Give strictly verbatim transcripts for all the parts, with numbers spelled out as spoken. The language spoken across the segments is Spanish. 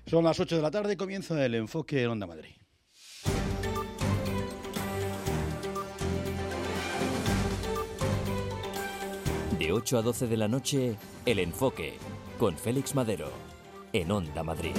Son las ocho de la tarde, comienza el enfoque en Onda Madrid. De ocho a doce de la noche, El Enfoque, con Félix Madero, en Onda Madrid.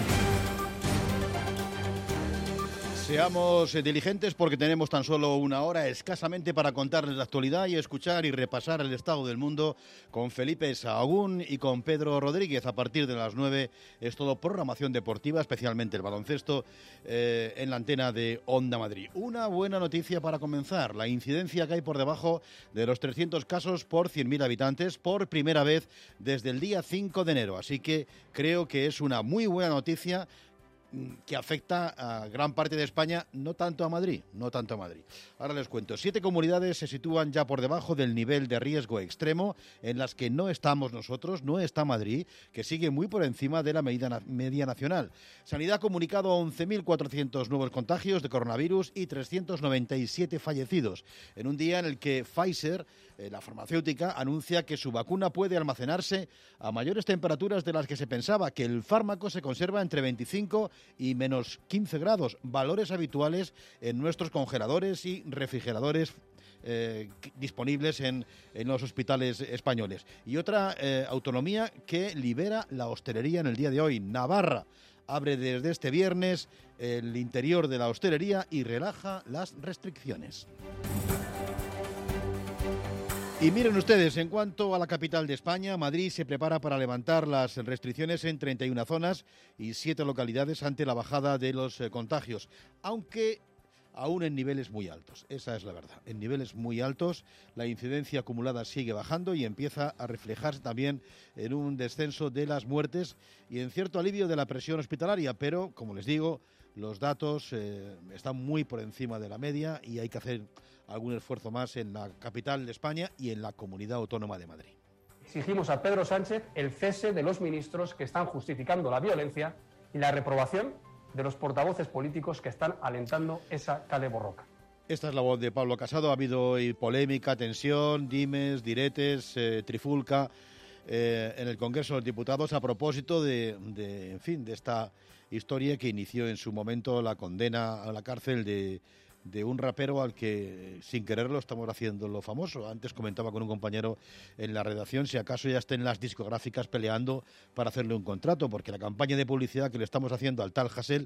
Seamos diligentes porque tenemos tan solo una hora escasamente para contarles la actualidad y escuchar y repasar el estado del mundo con Felipe Sahagún y con Pedro Rodríguez. A partir de las nueve es todo programación deportiva, especialmente el baloncesto, eh, en la antena de Onda Madrid. Una buena noticia para comenzar: la incidencia cae por debajo de los trescientos casos por cien mil habitantes por primera vez desde el día cinco de enero. Así que creo que es una muy buena noticia que afecta a gran parte de España, no tanto a Madrid, no tanto a Madrid. Ahora les cuento. Siete comunidades se sitúan ya por debajo del nivel de riesgo extremo, en las que no estamos nosotros, no está Madrid, que sigue muy por encima de la media, media nacional. Sanidad ha comunicado once mil cuatrocientos nuevos contagios de coronavirus y trescientos noventa y siete fallecidos, en un día en el que Pfizer, eh, la farmacéutica, anuncia que su vacuna puede almacenarse a mayores temperaturas de las que se pensaba, que el fármaco se conserva entre veinticinco y menos quince grados, valores habituales en nuestros congeladores y refrigeradores eh, disponibles en, en los hospitales españoles. Y otra eh, autonomía que libera la hostelería en el día de hoy, Navarra. Abre desde este viernes el interior de la hostelería y relaja las restricciones. Y miren ustedes, en cuanto a la capital de España, Madrid se prepara para levantar las restricciones en treinta y una zonas y siete localidades ante la bajada de los eh, contagios, aunque aún en niveles muy altos. Esa es la verdad. En niveles muy altos, la incidencia acumulada sigue bajando y empieza a reflejarse también en un descenso de las muertes y en cierto alivio de la presión hospitalaria, pero, como les digo, los datos eh, están muy por encima de la media y hay que hacer algún esfuerzo más en la capital de España y en la Comunidad Autónoma de Madrid. Exigimos a Pedro Sánchez el cese de los ministros que están justificando la violencia y la reprobación de los portavoces políticos que están alentando esa kale borroka. Esta es la voz de Pablo Casado. Ha habido hoy polémica, tensión, dimes, diretes, eh, trifulca eh, en el Congreso de los Diputados a propósito de, de, en fin, de esta historia que inició en su momento la condena a la cárcel de de un rapero al que, sin quererlo, estamos haciendo lo famoso. Antes comentaba con un compañero en la redacción si acaso ya estén las discográficas peleando para hacerle un contrato, porque la campaña de publicidad que le estamos haciendo al tal Hasél,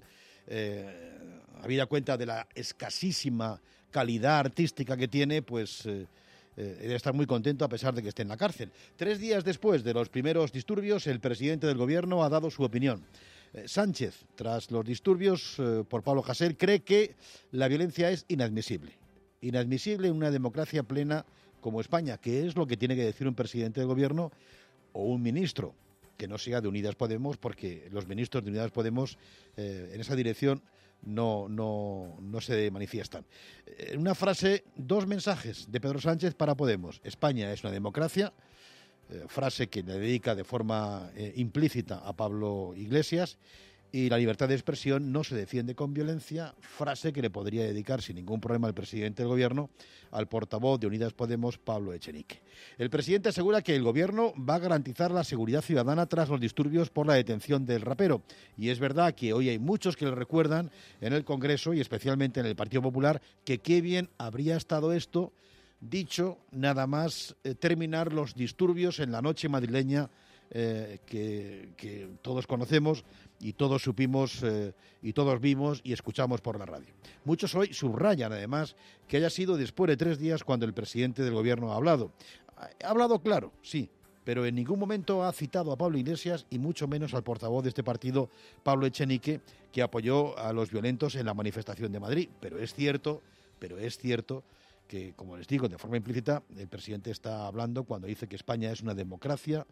eh, habida cuenta de la escasísima calidad artística que tiene, pues eh, eh, debe estar muy contento a pesar de que esté en la cárcel. Tres días después de los primeros disturbios, el presidente del gobierno ha dado su opinión. Sánchez, tras los disturbios eh, por Pablo Hasél, cree que la violencia es inadmisible. Inadmisible en una democracia plena como España, que es lo que tiene que decir un presidente del gobierno o un ministro, que no sea de Unidas Podemos, porque los ministros de Unidas Podemos eh, en esa dirección no, no, no se manifiestan. En una frase, dos mensajes de Pedro Sánchez para Podemos. España es una democracia. Eh, frase que le dedica de forma eh, implícita a Pablo Iglesias, y la libertad de expresión no se defiende con violencia, frase que le podría dedicar sin ningún problema el presidente del gobierno al portavoz de Unidas Podemos, Pablo Echenique. El presidente asegura que el gobierno va a garantizar la seguridad ciudadana tras los disturbios por la detención del rapero, y es verdad que hoy hay muchos que le recuerdan en el Congreso y especialmente en el Partido Popular que qué bien habría estado esto dicho nada más eh, terminar los disturbios en la noche madrileña eh, que, que todos conocemos y todos supimos eh, y todos vimos y escuchamos por la radio. Muchos hoy subrayan además que haya sido después de tres días cuando el presidente del gobierno ha hablado. Ha hablado claro, sí, pero en ningún momento ha citado a Pablo Iglesias y mucho menos al portavoz de este partido, Pablo Echenique, que apoyó a los violentos en la manifestación de Madrid. Pero es cierto, pero es cierto que, como les digo, de forma implícita, el presidente está hablando cuando dice que España es una democracia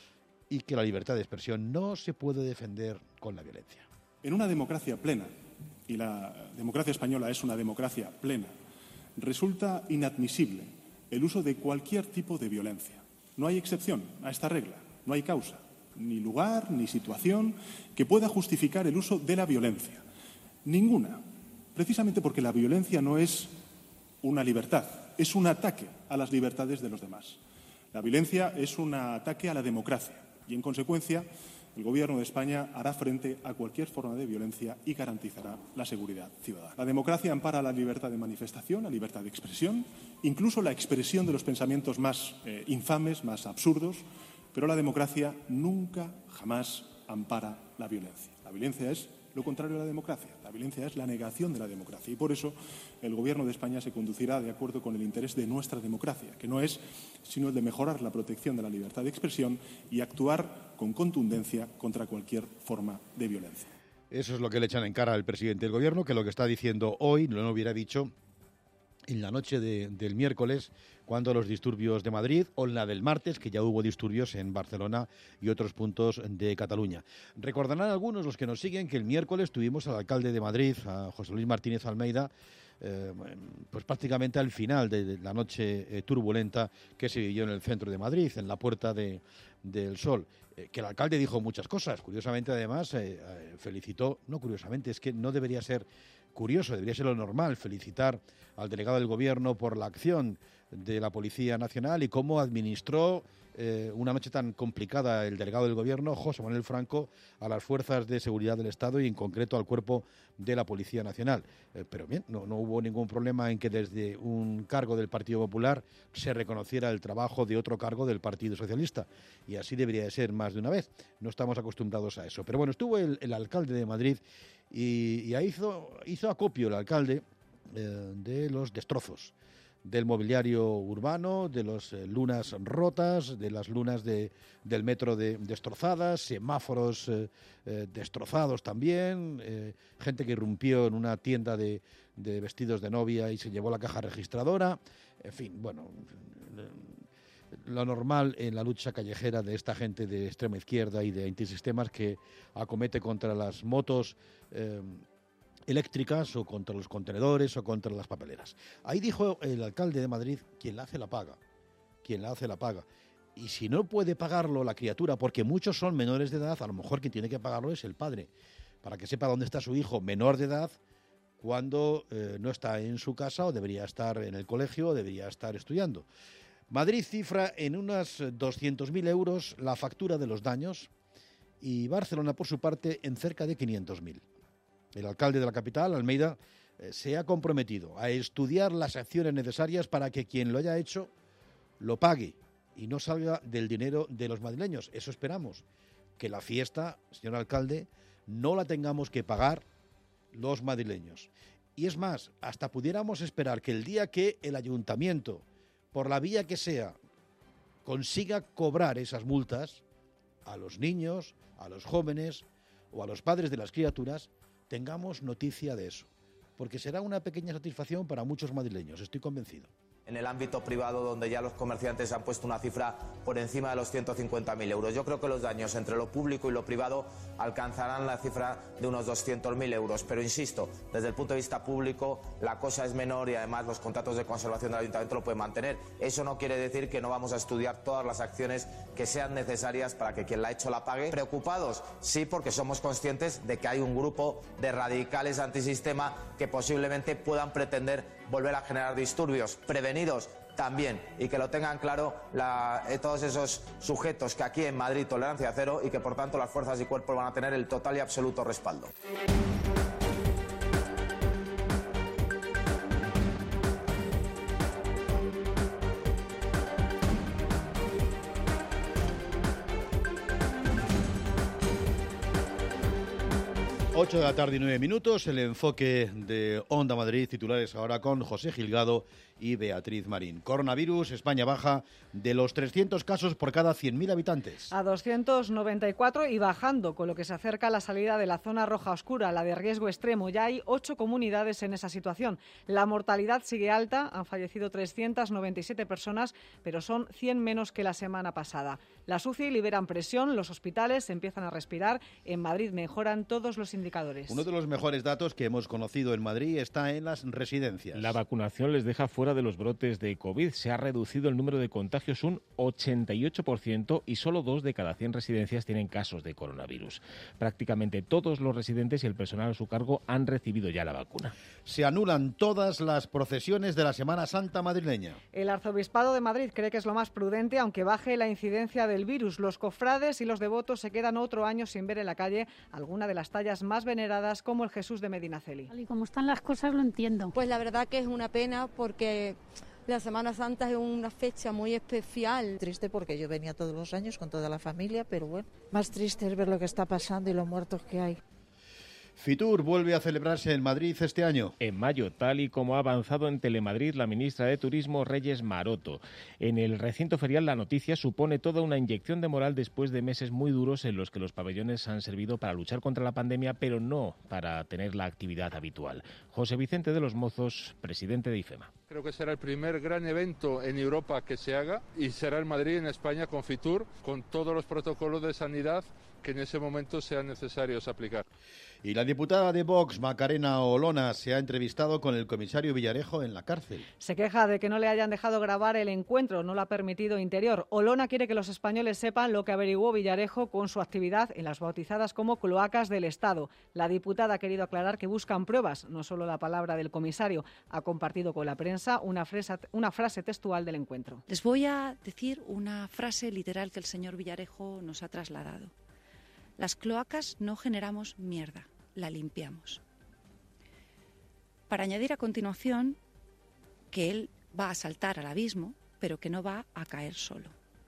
y que la libertad de expresión no se puede defender con la violencia. En una democracia plena, y la democracia española es una democracia plena, resulta inadmisible el uso de cualquier tipo de violencia. No hay excepción a esta regla, no hay causa, ni lugar, ni situación que pueda justificar el uso de la violencia. Ninguna, precisamente porque la violencia no es una libertad, es un ataque a las libertades de los demás. La violencia es un ataque a la democracia y, en consecuencia, El Gobierno de España hará frente a cualquier forma de violencia y garantizará la seguridad ciudadana. La democracia ampara la libertad de manifestación, la libertad de expresión, incluso la expresión de los pensamientos más eh, infames, más absurdos, pero la democracia nunca, jamás ampara la violencia. La violencia es lo contrario a la democracia. La violencia es la negación de la democracia y por eso el Gobierno de España se conducirá de acuerdo con el interés de nuestra democracia, que no es sino el de mejorar la protección de la libertad de expresión y actuar con contundencia contra cualquier forma de violencia. Eso es lo que le echan en cara al presidente del Gobierno, que lo que está diciendo hoy no lo hubiera dicho en la noche de, del miércoles, cuando los disturbios de Madrid, o en la del martes, que ya hubo disturbios en Barcelona y otros puntos de Cataluña. Recordarán algunos, los que nos siguen, que el miércoles tuvimos al alcalde de Madrid, a José Luis Martínez Almeida, eh, pues prácticamente al final de, de la noche eh, turbulenta que se vivió en el centro de Madrid, en la Puerta de, del Sol. Eh, que el alcalde dijo muchas cosas. Curiosamente, además, eh, eh, felicitó, no curiosamente, es que no debería ser curioso, debería ser lo normal, felicitar al delegado del Gobierno por la acción de la Policía Nacional y cómo administró eh, una noche tan complicada el delegado del Gobierno, José Manuel Franco, a las fuerzas de seguridad del Estado y en concreto al cuerpo de la Policía Nacional. Eh, pero bien, no, no hubo ningún problema en que desde un cargo del Partido Popular se reconociera el trabajo de otro cargo del Partido Socialista. Y así debería de ser más de una vez. No estamos acostumbrados a eso. Pero bueno, estuvo el, el alcalde de Madrid y, y ahí hizo, hizo acopio el alcalde eh, de los destrozos del mobiliario urbano, de las eh, lunas rotas, de las lunas de, del metro de, destrozadas, semáforos eh, eh, destrozados también, eh, gente que irrumpió en una tienda de, de vestidos de novia y se llevó la caja registradora, en fin, bueno, lo normal en la lucha callejera de esta gente de extrema izquierda y de antisistemas que acomete contra las motos eh, eléctricas o contra los contenedores o contra las papeleras. Ahí dijo el alcalde de Madrid, quien la hace la paga, quien la hace la paga. Y si no puede pagarlo la criatura, porque muchos son menores de edad, a lo mejor quien tiene que pagarlo es el padre, para que sepa dónde está su hijo menor de edad cuando eh, no está en su casa o debería estar en el colegio o debería estar estudiando. Madrid cifra en unos doscientos mil euros la factura de los daños y Barcelona, por su parte, en cerca de quinientos mil. El alcalde de la capital, Almeida, eh, se ha comprometido a estudiar las acciones necesarias para que quien lo haya hecho lo pague y no salga del dinero de los madrileños. Eso esperamos, que la fiesta, señor alcalde, no la tengamos que pagar los madrileños. Y es más, hasta pudiéramos esperar que el día que el ayuntamiento, por la vía que sea, consiga cobrar esas multas a los niños, a los jóvenes o a los padres de las criaturas, tengamos noticia de eso, porque será una pequeña satisfacción para muchos madrileños, estoy convencido. En el ámbito privado, donde ya los comerciantes han puesto una cifra por encima de los ciento cincuenta mil euros. Yo creo que los daños entre lo público y lo privado alcanzarán la cifra de unos doscientos mil euros. Pero insisto, desde el punto de vista público, la cosa es menor y además los contratos de conservación del ayuntamiento lo pueden mantener. Eso no quiere decir que no vamos a estudiar todas las acciones que sean necesarias para que quien la ha hecho la pague. ¿Preocupados? Sí, porque somos conscientes de que hay un grupo de radicales antisistema que posiblemente puedan pretender volver a generar disturbios. Prevenidos también, y que lo tengan claro la, eh, todos esos sujetos que aquí en Madrid tolerancia cero y que por tanto las fuerzas y cuerpos van a tener el total y absoluto respaldo. ocho de la tarde y nueve minutos, el enfoque de Onda Madrid, titulares ahora con José Gilgado y Beatriz Marín. Coronavirus, España baja de los trescientos casos por cada cien mil habitantes. A doscientos noventa y cuatro y bajando, con lo que se acerca la salida de la zona roja oscura, la de riesgo extremo. Ya hay ocho comunidades en esa situación. La mortalidad sigue alta, han fallecido trescientas noventa y siete personas, pero son cien menos que la semana pasada. Las U C I liberan presión, los hospitales empiezan a respirar. En Madrid mejoran todos los indicadores. indicadores. Uno de los mejores datos que hemos conocido en Madrid está en las residencias. La vacunación les deja fuera de los brotes de COVID. Se ha reducido el número de contagios un ochenta y ocho por ciento y solo dos de cada cien residencias tienen casos de coronavirus. Prácticamente todos los residentes y el personal a su cargo han recibido ya la vacuna. Se anulan todas las procesiones de la Semana Santa madrileña. El Arzobispado de Madrid cree que es lo más prudente, aunque baje la incidencia del virus. Los cofrades y los devotos se quedan otro año sin ver en la calle alguna de las tallas más veneradas, como el Jesús de Medinaceli. Y como están las cosas, lo entiendo. Pues la verdad que es una pena, porque la Semana Santa es una fecha muy especial. Triste porque yo venía todos los años con toda la familia, pero bueno, más triste es ver lo que está pasando y los muertos que hay. Fitur vuelve a celebrarse en Madrid este año. En mayo, tal y como ha avanzado en Telemadrid la ministra de Turismo, Reyes Maroto. En el recinto ferial la noticia supone toda una inyección de moral después de meses muy duros en los que los pabellones han servido para luchar contra la pandemia, pero no para tener la actividad habitual. José Vicente de los Mozos, presidente de IFEMA. Creo que será el primer gran evento en Europa que se haga y será en Madrid, en España, con Fitur, con todos los protocolos de sanidad que en ese momento sean necesarios aplicar. Y la diputada de Vox, Macarena Olona, se ha entrevistado con el comisario Villarejo en la cárcel. Se queja de que no le hayan dejado grabar el encuentro, no lo ha permitido Interior. Olona quiere que los españoles sepan lo que averiguó Villarejo con su actividad en las bautizadas como cloacas del Estado. La diputada ha querido aclarar que buscan pruebas, no solo la palabra del comisario. Ha compartido con la prensa una frase, una frase textual del encuentro. Les voy a decir una frase literal que el señor Villarejo nos ha trasladado. Las cloacas no generamos mierda, la limpiamos. Para añadir a continuación que él va a saltar al abismo, pero que no va a caer solo.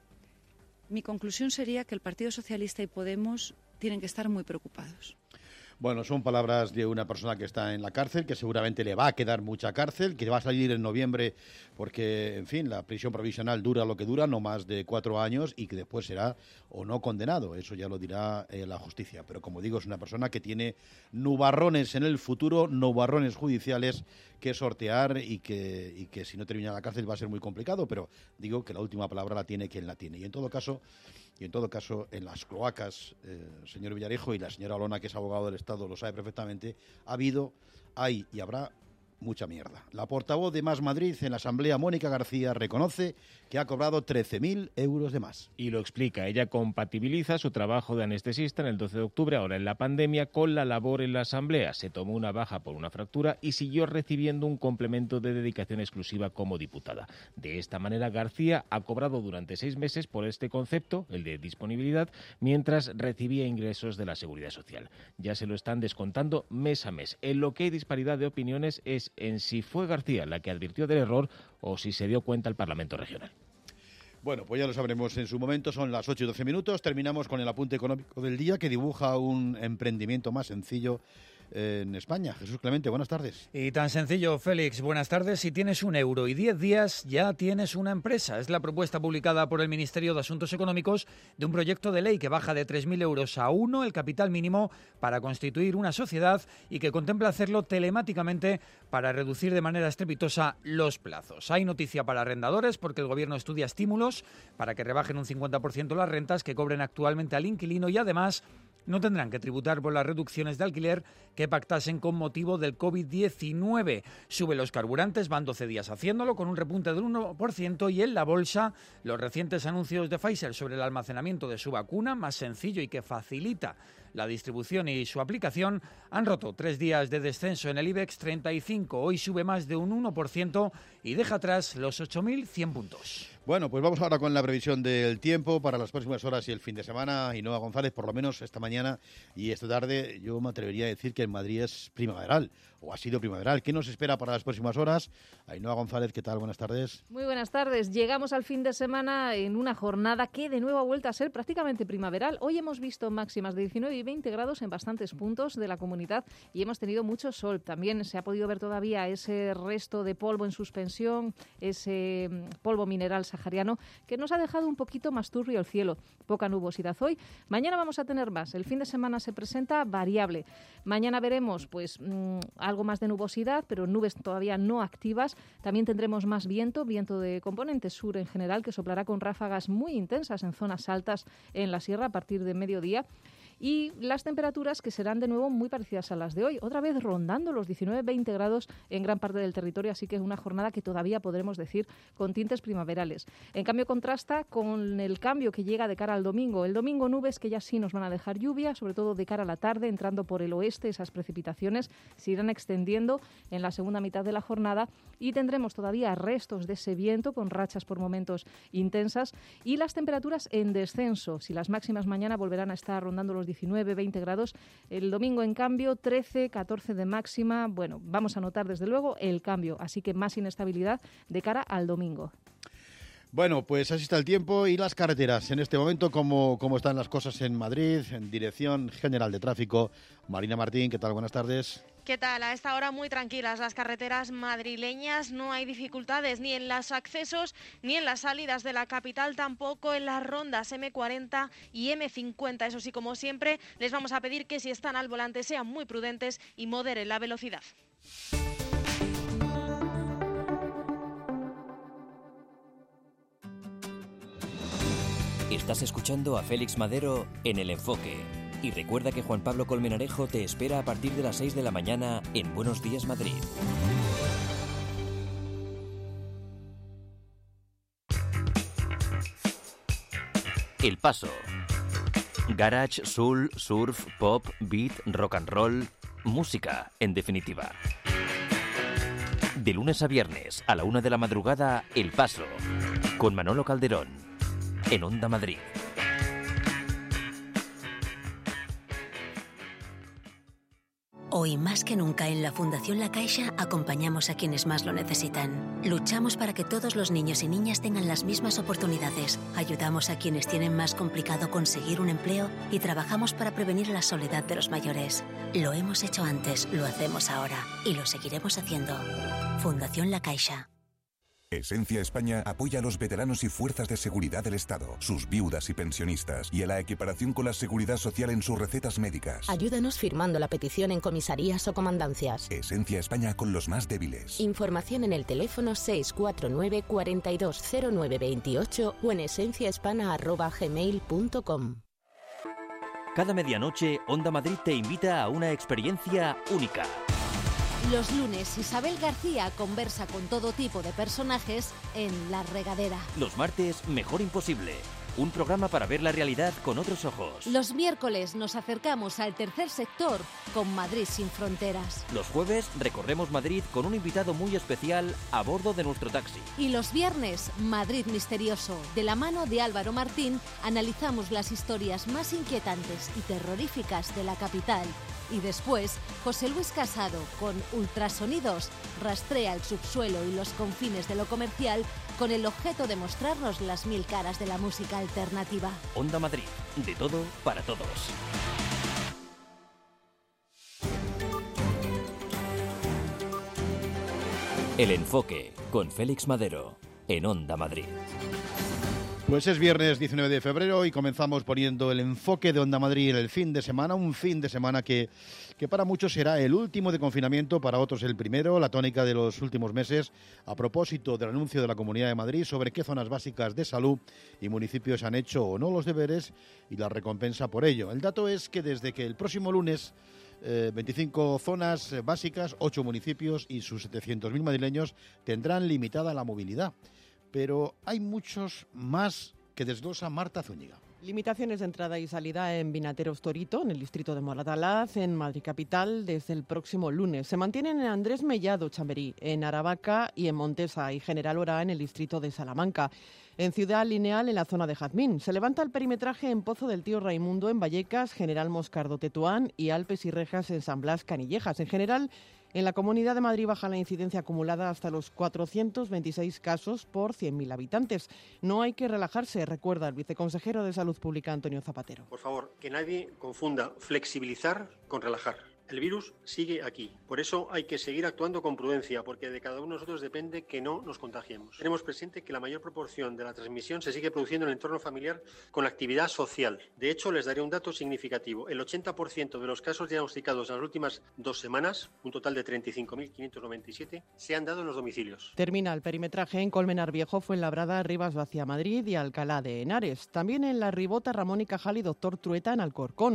Mi conclusión sería que el Partido Socialista y Podemos tienen que estar muy preocupados. Bueno, son palabras de una persona que está en la cárcel, que seguramente le va a quedar mucha cárcel, que va a salir en noviembre porque, en fin, la prisión provisional dura lo que dura, no más de cuatro años, y que después será o no condenado. Eso ya lo dirá eh, la justicia. Pero, como digo, es una persona que tiene nubarrones en el futuro, nubarrones judiciales que sortear y que, y que si no termina la cárcel va a ser muy complicado. Pero digo que la última palabra la tiene quien la tiene. Y en todo caso... Y en todo caso, en las cloacas, eh, el señor Villarejo y la señora Olona, que es abogado del Estado, lo sabe perfectamente, ha habido, hay y habrá mucha mierda. La portavoz de Más Madrid en la Asamblea, Mónica García, reconoce que ha cobrado trece mil euros de más. Y lo explica. Ella compatibiliza su trabajo de anestesista en el doce de octubre, ahora en la pandemia, con la labor en la Asamblea. Se tomó una baja por una fractura y siguió recibiendo un complemento de dedicación exclusiva como diputada. De esta manera, García ha cobrado durante seis meses por este concepto, el de disponibilidad, mientras recibía ingresos de la Seguridad Social. Ya se lo están descontando mes a mes. En lo que hay disparidad de opiniones es en si fue García la que advirtió del error o si se dio cuenta el Parlamento Regional. Bueno, pues ya lo sabremos en su momento, son las ocho y doce minutos, terminamos con el apunte económico del día que dibuja un emprendimiento más sencillo en España. Jesús Clemente, buenas tardes. Y tan sencillo, Félix, buenas tardes. Si tienes un euro y diez días, ya tienes una empresa. Es la propuesta publicada por el Ministerio de Asuntos Económicos de un proyecto de ley que baja de tres mil euros a uno el capital mínimo para constituir una sociedad y que contempla hacerlo telemáticamente para reducir de manera estrepitosa los plazos. Hay noticia para arrendadores porque el Gobierno estudia estímulos para que rebajen un cincuenta por ciento las rentas que cobren actualmente al inquilino y además no tendrán que tributar por las reducciones de alquiler que pactasen con motivo del covid diecinueve. Suben los carburantes, van doce días haciéndolo con un repunte del uno por ciento y en la bolsa los recientes anuncios de Pfizer sobre el almacenamiento de su vacuna, más sencillo y que facilita la distribución y su aplicación, han roto tres días de descenso en el IBEX treinta y cinco. Hoy sube más de un uno por ciento y deja atrás los ocho mil cien puntos. Bueno, pues vamos ahora con la previsión del tiempo para las próximas horas y el fin de semana. Ainhoa González, por lo menos esta mañana y esta tarde, yo me atrevería a decir que en Madrid es primaveral, o ha sido primaveral. ¿Qué nos espera para las próximas horas? Ainhoa González, ¿qué tal? Buenas tardes. Muy buenas tardes. Llegamos al fin de semana en una jornada que de nuevo ha vuelto a ser prácticamente primaveral. Hoy hemos visto máximas de diecinueve y veinte grados en bastantes puntos de la comunidad y hemos tenido mucho sol. También se ha podido ver todavía ese resto de polvo en suspensión, ese polvo mineral sahariano que nos ha dejado un poquito más turbio el cielo. Poca nubosidad hoy. Mañana vamos a tener más. El fin de semana se presenta variable. Mañana veremos pues mmm, algo más de nubosidad, pero nubes todavía no activas. También tendremos más viento, viento de componente sur en general, que soplará con ráfagas muy intensas en zonas altas en la sierra a partir de mediodía. y las temperaturas que serán de nuevo muy parecidas a las de hoy, otra vez rondando los diecinueve veinte grados en gran parte del territorio, así que es una jornada que todavía podremos decir con tintes primaverales. En cambio, contrasta con el cambio que llega de cara al domingo. El domingo nubes que ya sí nos van a dejar lluvia, sobre todo de cara a la tarde, entrando por el oeste, esas precipitaciones se irán extendiendo en la segunda mitad de la jornada y tendremos todavía restos de ese viento con rachas por momentos intensas y las temperaturas en descenso. Si las máximas mañana volverán a estar rondando los diecinueve veinte grados, el domingo en cambio trece catorce de máxima. Bueno, vamos a notar desde luego el cambio, así que más inestabilidad de cara al domingo. Bueno, pues así está el tiempo y las carreteras. En este momento, ¿cómo, cómo están las cosas en Madrid? En Dirección General de Tráfico. Marina Martín, ¿qué tal? Buenas tardes. ¿Qué tal? A esta hora muy tranquilas las carreteras madrileñas, no hay dificultades ni en los accesos ni en las salidas de la capital, tampoco en las rondas eme cuarenta y eme cincuenta. Eso sí, como siempre, les vamos a pedir que si están al volante sean muy prudentes y moderen la velocidad. Estás escuchando a Félix Madero en El Enfoque. Y recuerda que Juan Pablo Colmenarejo te espera a partir de las seis de la mañana en Buenos Días Madrid. El Paso. Garage, soul, surf, pop, beat, rock and roll. Música, en definitiva. De lunes a viernes, a la una de la madrugada, El Paso. Con Manolo Calderón. En Onda Madrid. Hoy más que nunca en la Fundación La Caixa acompañamos a quienes más lo necesitan. Luchamos para que todos los niños y niñas tengan las mismas oportunidades. Ayudamos a quienes tienen más complicado conseguir un empleo y trabajamos para prevenir la soledad de los mayores. Lo hemos hecho antes, lo hacemos ahora y lo seguiremos haciendo. Fundación La Caixa. Esencia España apoya a los veteranos y fuerzas de seguridad del Estado, sus viudas y pensionistas, y a la equiparación con la seguridad social en sus recetas médicas. Ayúdanos firmando la petición en comisarías o comandancias. Esencia España con los más débiles. Información en el teléfono seis cuatro nueve, cuatro dos cero nueve dos ocho o en esenciahispana arroba gmail punto com. Cada medianoche, Onda Madrid te invita a una experiencia única. Los lunes, Isabel García conversa con todo tipo de personajes en La Regadera. Los martes, Mejor Imposible. Un programa para ver la realidad con otros ojos. Los miércoles nos acercamos al tercer sector con Madrid sin fronteras. Los jueves recorremos Madrid con un invitado muy especial a bordo de nuestro taxi. Y los viernes, Madrid Misterioso. De la mano de Álvaro Martín, analizamos las historias más inquietantes y terroríficas de la capital. Y después, José Luis Casado, con Ultrasonidos, rastrea el subsuelo y los confines de lo comercial con el objeto de mostrarnos las mil caras de la música alternativa. Onda Madrid, de todo para todos. El Enfoque, con Félix Madero, en Onda Madrid. Pues es viernes diecinueve de febrero y comenzamos poniendo el enfoque de Onda Madrid en el fin de semana, un fin de semana que, que para muchos será el último de confinamiento, para otros el primero, la tónica de los últimos meses, a propósito del anuncio de la Comunidad de Madrid sobre qué zonas básicas de salud y municipios han hecho o no los deberes y la recompensa por ello. El dato es que desde que el próximo lunes Eh, veinticinco zonas eh, básicas, ocho municipios y sus setecientos mil madrileños tendrán limitada la movilidad. Pero hay muchos más que desglosa Marta Zúñiga. Limitaciones de entrada y salida en Vinateros Torito, en el distrito de Moratalaz, en Madrid Capital, desde el próximo lunes. Se mantienen en Andrés Mellado, Chamberí, en Aravaca y en Montesa y General Orá, en el distrito de Salamanca. En Ciudad Lineal, en la zona de Jazmín. Se levanta el perimetraje en Pozo del Tío Raimundo, en Vallecas, General Moscardo Tetuán y Alpes y Rejas en San Blas, Canillejas. En general, en la Comunidad de Madrid baja la incidencia acumulada hasta los cuatrocientos veintiséis casos por cien mil habitantes. No hay que relajarse, recuerda el viceconsejero de Salud Pública, Antonio Zapatero. Por favor, que nadie confunda flexibilizar con relajar. El virus sigue aquí. Por eso hay que seguir actuando con prudencia, porque de cada uno de nosotros depende que no nos contagiemos. Tenemos presente que la mayor proporción de la transmisión se sigue produciendo en el entorno familiar con la actividad social. De hecho, les daré un dato significativo. El ochenta por ciento de los casos diagnosticados en las últimas dos semanas, un total de treinta y cinco mil quinientos noventa y siete, se han dado en los domicilios. Termina el perimetraje en Colmenar Viejo, Fuenlabrada, Rivas Vacia, Madrid y Alcalá de Henares. También en La Ribota, Ramón y Cajal y Doctor Trueta en Alcorcón.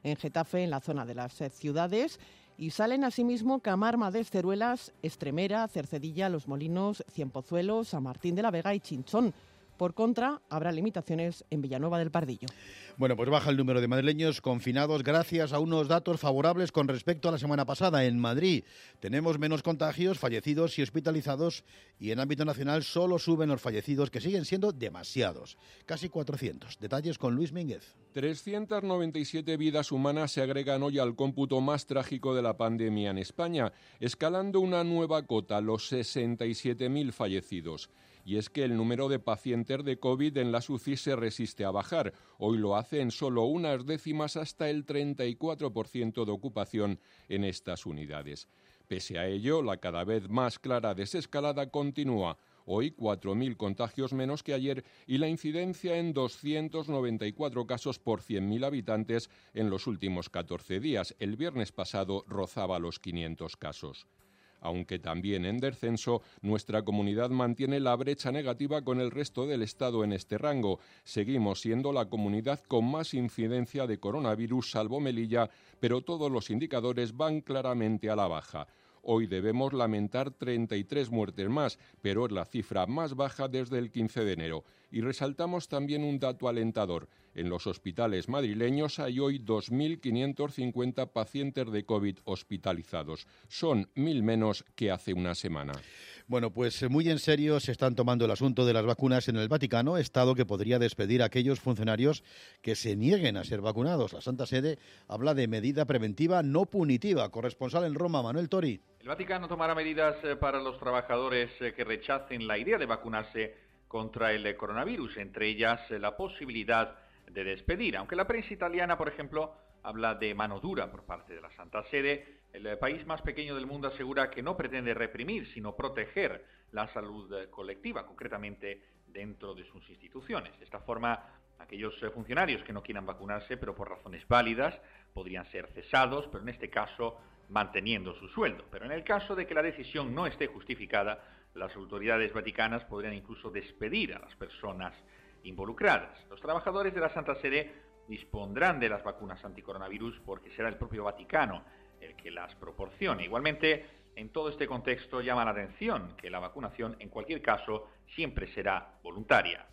en Getafe, en la zona de las ciudades. Y salen asimismo Camarma, Teruelas, Estremera, Cercedilla, Los Molinos, Cienpozuelos, San Martín de la Vega y Chinchón. Por contra, habrá limitaciones en Villanueva del Pardillo. Bueno, pues baja el número de madrileños confinados gracias a unos datos favorables con respecto a la semana pasada. En Madrid tenemos menos contagios, fallecidos y hospitalizados, y en ámbito nacional solo suben los fallecidos, que siguen siendo demasiados, casi cuatrocientos. Detalles con Luis Mínguez. trescientas noventa y siete vidas humanas se agregan hoy al cómputo más trágico de la pandemia en España, escalando una nueva cota, los sesenta y siete mil fallecidos. Y es que el número de pacientes de COVID en las U C I se resiste a bajar. Hoy lo hace en solo unas décimas hasta el treinta y cuatro por ciento de ocupación en estas unidades. Pese a ello, la cada vez más clara desescalada continúa. Hoy cuatro mil contagios menos que ayer y la incidencia en doscientos noventa y cuatro casos por cien mil habitantes en los últimos catorce días. El viernes pasado rozaba los quinientos casos. Aunque también en descenso, nuestra comunidad mantiene la brecha negativa con el resto del Estado en este rango. Seguimos siendo la comunidad con más incidencia de coronavirus, salvo Melilla, pero todos los indicadores van claramente a la baja. Hoy debemos lamentar treinta y tres muertes más, pero es la cifra más baja desde el quince de enero. Y resaltamos también un dato alentador. En los hospitales madrileños hay hoy dos mil quinientos cincuenta pacientes de COVID hospitalizados. Son mil menos que hace una semana. Bueno, pues muy en serio se están tomando el asunto de las vacunas en el Vaticano, estado que podría despedir a aquellos funcionarios que se nieguen a ser vacunados. La Santa Sede habla de medida preventiva no punitiva. Corresponsal en Roma, Manuel Tori. El Vaticano tomará medidas para los trabajadores que rechacen la idea de vacunarse contra el coronavirus, entre ellas la posibilidad de despedir. Aunque la prensa italiana, por ejemplo, habla de mano dura por parte de la Santa Sede, el país más pequeño del mundo asegura que no pretende reprimir, sino proteger la salud colectiva, concretamente dentro de sus instituciones. De esta forma, aquellos funcionarios que no quieran vacunarse, pero por razones válidas, podrían ser cesados, pero en este caso manteniendo su sueldo. Pero en el caso de que la decisión no esté justificada, las autoridades vaticanas podrían incluso despedir a las personas involucradas. Los trabajadores de la Santa Sede dispondrán de las vacunas anticoronavirus porque será el propio Vaticano el que las proporcione. Igualmente, en todo este contexto llama la atención que la vacunación, en cualquier caso, siempre será voluntaria.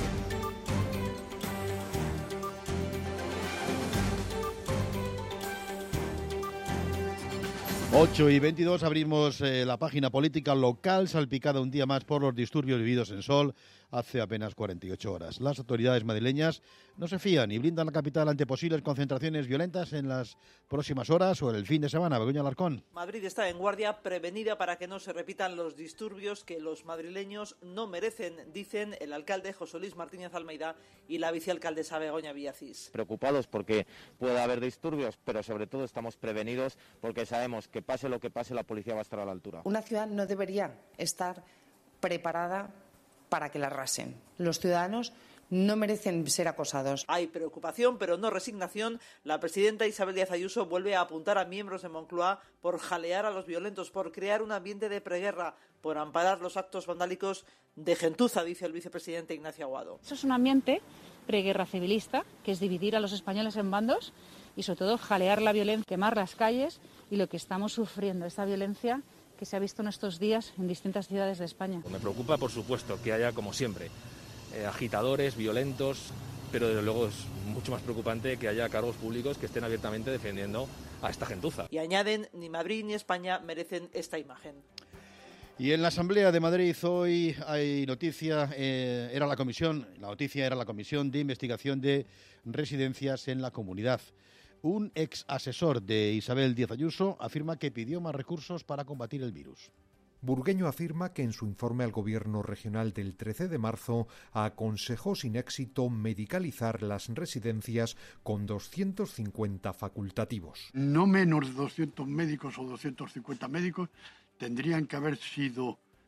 ocho y veintidós, abrimos eh, la página política local, salpicada un día más por los disturbios vividos en Sol hace apenas cuarenta y ocho horas. Las autoridades madrileñas no se fían y blindan la capital ante posibles concentraciones violentas en las próximas horas o en el fin de semana. Begoña Alarcón. Madrid está en guardia prevenida para que no se repitan los disturbios que los madrileños no merecen, dicen el alcalde José Luis Martínez Almeida y la vicealcaldesa Begoña Villacís. Preocupados porque puede haber disturbios, pero sobre todo estamos prevenidos porque sabemos que pase lo que pase, la policía va a estar a la altura. Una ciudad no debería estar preparada para que la arrasen. Los ciudadanos no merecen ser acosados. Hay preocupación, pero no resignación. La presidenta Isabel Díaz Ayuso vuelve a apuntar a miembros de Moncloa por jalear a los violentos, por crear un ambiente de preguerra, por amparar los actos vandálicos de gentuza, dice el vicepresidente Ignacio Aguado. Eso es un ambiente preguerra civilista, que es dividir a los españoles en bandos y sobre todo jalear la violencia, quemar las calles y lo que estamos sufriendo, esta violencia que se ha visto en estos días en distintas ciudades de España. Me preocupa, por supuesto, que haya, como siempre, eh, agitadores, violentos, pero desde luego es mucho más preocupante que haya cargos públicos que estén abiertamente defendiendo a esta gentuza. Y añaden, ni Madrid ni España merecen esta imagen. Y en la Asamblea de Madrid hoy hay noticia, eh, era la comisión, la noticia era la Comisión de Investigación de Residencias en la Comunidad. Un ex asesor de Isabel Díaz Ayuso afirma que pidió más recursos para combatir el virus. Burgueño afirma que en su informe al Gobierno regional del trece de marzo aconsejó sin éxito medicalizar las residencias con doscientos cincuenta facultativos. No menos de doscientos médicos o doscientos cincuenta médicos tendrían que haber sido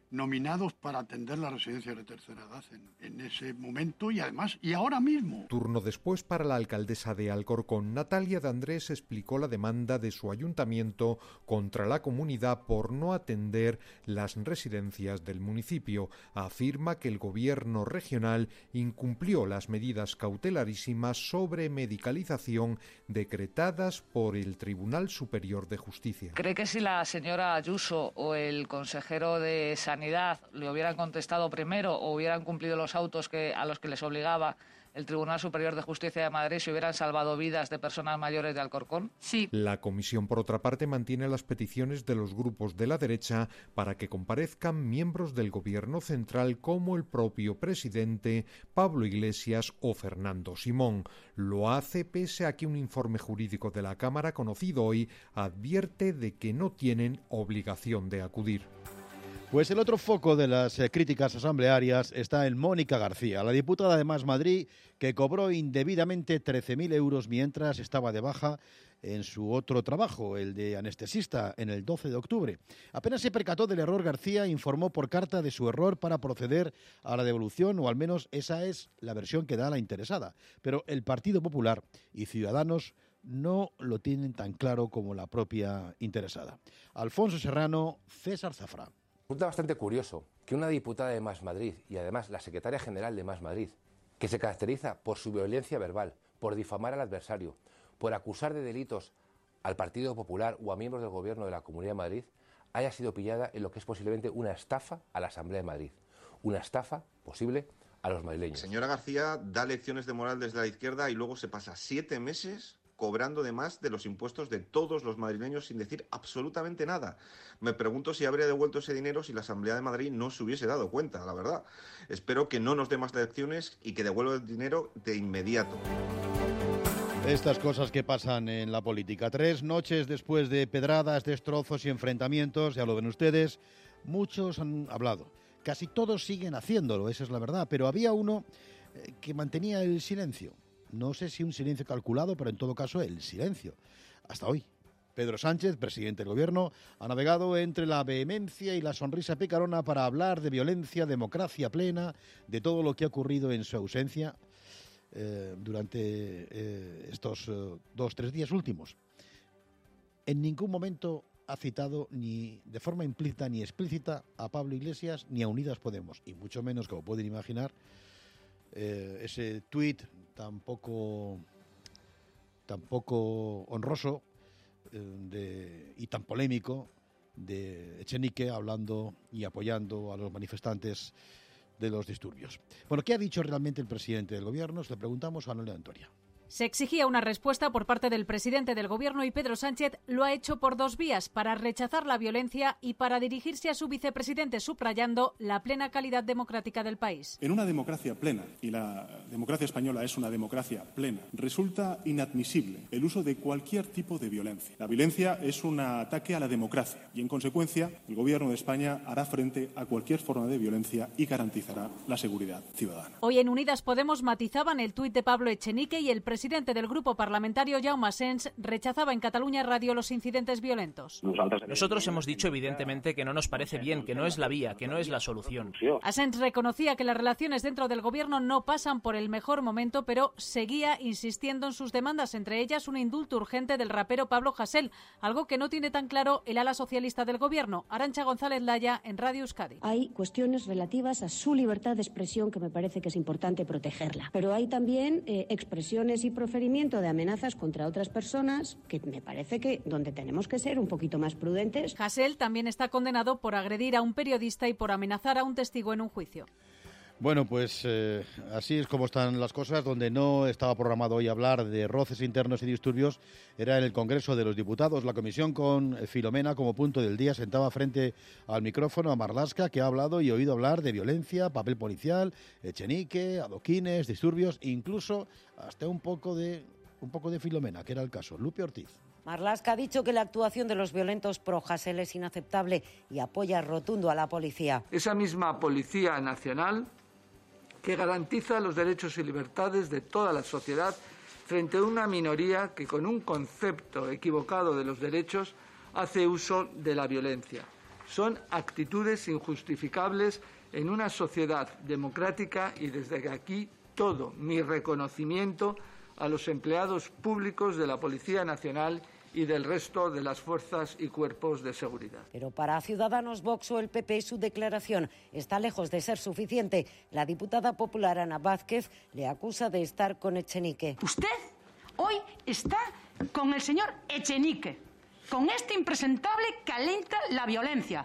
nominados para atender las residencias de tercera edad en, en ese momento y además, y ahora mismo. Turno después para la alcaldesa de Alcorcón. Natalia de Andrés explicó la demanda de su ayuntamiento contra la comunidad por no atender las residencias del municipio. Afirma que el gobierno regional incumplió las medidas cautelarísimas sobre medicalización decretadas por el Tribunal Superior de Justicia. ¿Cree que si la señora Ayuso o el consejero de Sanidad le hubieran contestado primero o hubieran cumplido los autos que, a los que les obligaba el Tribunal Superior de Justicia de Madrid, se hubieran salvado vidas de personas mayores de Alcorcón? Sí. La comisión, por otra parte, mantiene las peticiones de los grupos de la derecha para que comparezcan miembros del Gobierno central como el propio presidente Pablo Iglesias o Fernando Simón. Lo hace pese a que un informe jurídico de la Cámara, conocido hoy, advierte de que no tienen obligación de acudir. Pues el otro foco de las eh, críticas asamblearias está en Mónica García, la diputada de Más Madrid, que cobró indebidamente trece mil euros mientras estaba de baja en su otro trabajo, el de anestesista, en el doce de octubre. Apenas se percató del error, García informó por carta de su error para proceder a la devolución, o al menos esa es la versión que da la interesada. Pero el Partido Popular y Ciudadanos no lo tienen tan claro como la propia interesada. Alfonso Serrano, César Zafra. Resulta bastante curioso que una diputada de Más Madrid y además la secretaria general de Más Madrid, que se caracteriza por su violencia verbal, por difamar al adversario, por acusar de delitos al Partido Popular o a miembros del Gobierno de la Comunidad de Madrid, haya sido pillada en lo que es posiblemente una estafa a la Asamblea de Madrid, una estafa posible a los madrileños. Señora García da lecciones de moral desde la izquierda y luego se pasa siete meses cobrando de más de los impuestos de todos los madrileños sin decir absolutamente nada. Me pregunto si habría devuelto ese dinero si la Asamblea de Madrid no se hubiese dado cuenta, la verdad. Espero que no nos dé más lecciones y que devuelva el dinero de inmediato. Estas cosas que pasan en la política. Tres noches después de pedradas, destrozos y enfrentamientos, ya lo ven ustedes, muchos han hablado. Casi todos siguen haciéndolo, esa es la verdad, pero había uno que mantenía el silencio. No sé si un silencio calculado, pero en todo caso el silencio. Hasta hoy. Pedro Sánchez, presidente del Gobierno, ha navegado entre la vehemencia y la sonrisa picarona para hablar de violencia, democracia plena, de todo lo que ha ocurrido en su ausencia eh, durante eh, estos eh, dos, tres días últimos. En ningún momento ha citado ni de forma implícita ni explícita a Pablo Iglesias ni a Unidas Podemos, y mucho menos, como pueden imaginar, eh, ese tuit tan poco, tan poco honroso eh, de, y tan polémico de Echenique hablando y apoyando a los manifestantes de los disturbios. Bueno, ¿qué ha dicho realmente el presidente del Gobierno? Se le preguntamos a Noelia Antonia. Se exigía una respuesta por parte del presidente del Gobierno y Pedro Sánchez lo ha hecho por dos vías, para rechazar la violencia y para dirigirse a su vicepresidente, subrayando la plena calidad democrática del país. En una democracia plena, y la democracia española es una democracia plena, resulta inadmisible el uso de cualquier tipo de violencia. La violencia es un ataque a la democracia y, en consecuencia, el Gobierno de España hará frente a cualquier forma de violencia y garantizará la seguridad ciudadana. Hoy en Unidas Podemos matizaban el tuit de Pablo Echenique y el presidente El presidente del grupo parlamentario, Jaume Asens, rechazaba en Cataluña Radio los incidentes violentos. Nosotros hemos dicho evidentemente que no nos parece bien, que no es la vía, que no es la solución. Asens reconocía que las relaciones dentro del gobierno no pasan por el mejor momento, pero seguía insistiendo en sus demandas, entre ellas un indulto urgente del rapero Pablo Hasél, algo que no tiene tan claro el ala socialista del gobierno. Arantxa González Laya, en Radio Euskadi. Hay cuestiones relativas a su libertad de expresión que me parece que es importante protegerla, pero hay también eh, expresiones y proferimiento de amenazas contra otras personas que me parece que donde tenemos que ser un poquito más prudentes. Hasél también está condenado por agredir a un periodista y por amenazar a un testigo en un juicio. Bueno, pues eh, así es como están las cosas. Donde no estaba programado hoy hablar de roces internos y disturbios era en el Congreso de los Diputados. La comisión, con Filomena como punto del día, sentaba frente al micrófono a Marlaska, que ha hablado y oído hablar de violencia, papel policial, Echenique, adoquines, disturbios, incluso hasta un poco de un poco de Filomena, que era el caso. Lupe Ortiz. Marlaska ha dicho que la actuación de los violentos pro Hasél es inaceptable y apoya rotundo a la policía. Esa misma Policía Nacional que garantiza los derechos y libertades de toda la sociedad frente a una minoría que, con un concepto equivocado de los derechos, hace uso de la violencia. son actitudes injustificables en una sociedad democrática y desde aquí todo mi reconocimiento a los empleados públicos de la Policía Nacional y del resto de las fuerzas y cuerpos de seguridad. Pero para Ciudadanos, Vox o el P P su declaración está lejos de ser suficiente. La diputada popular Ana Vázquez le acusa de estar con Echenique. Usted hoy está con el señor Echenique, con este impresentable que alenta la violencia.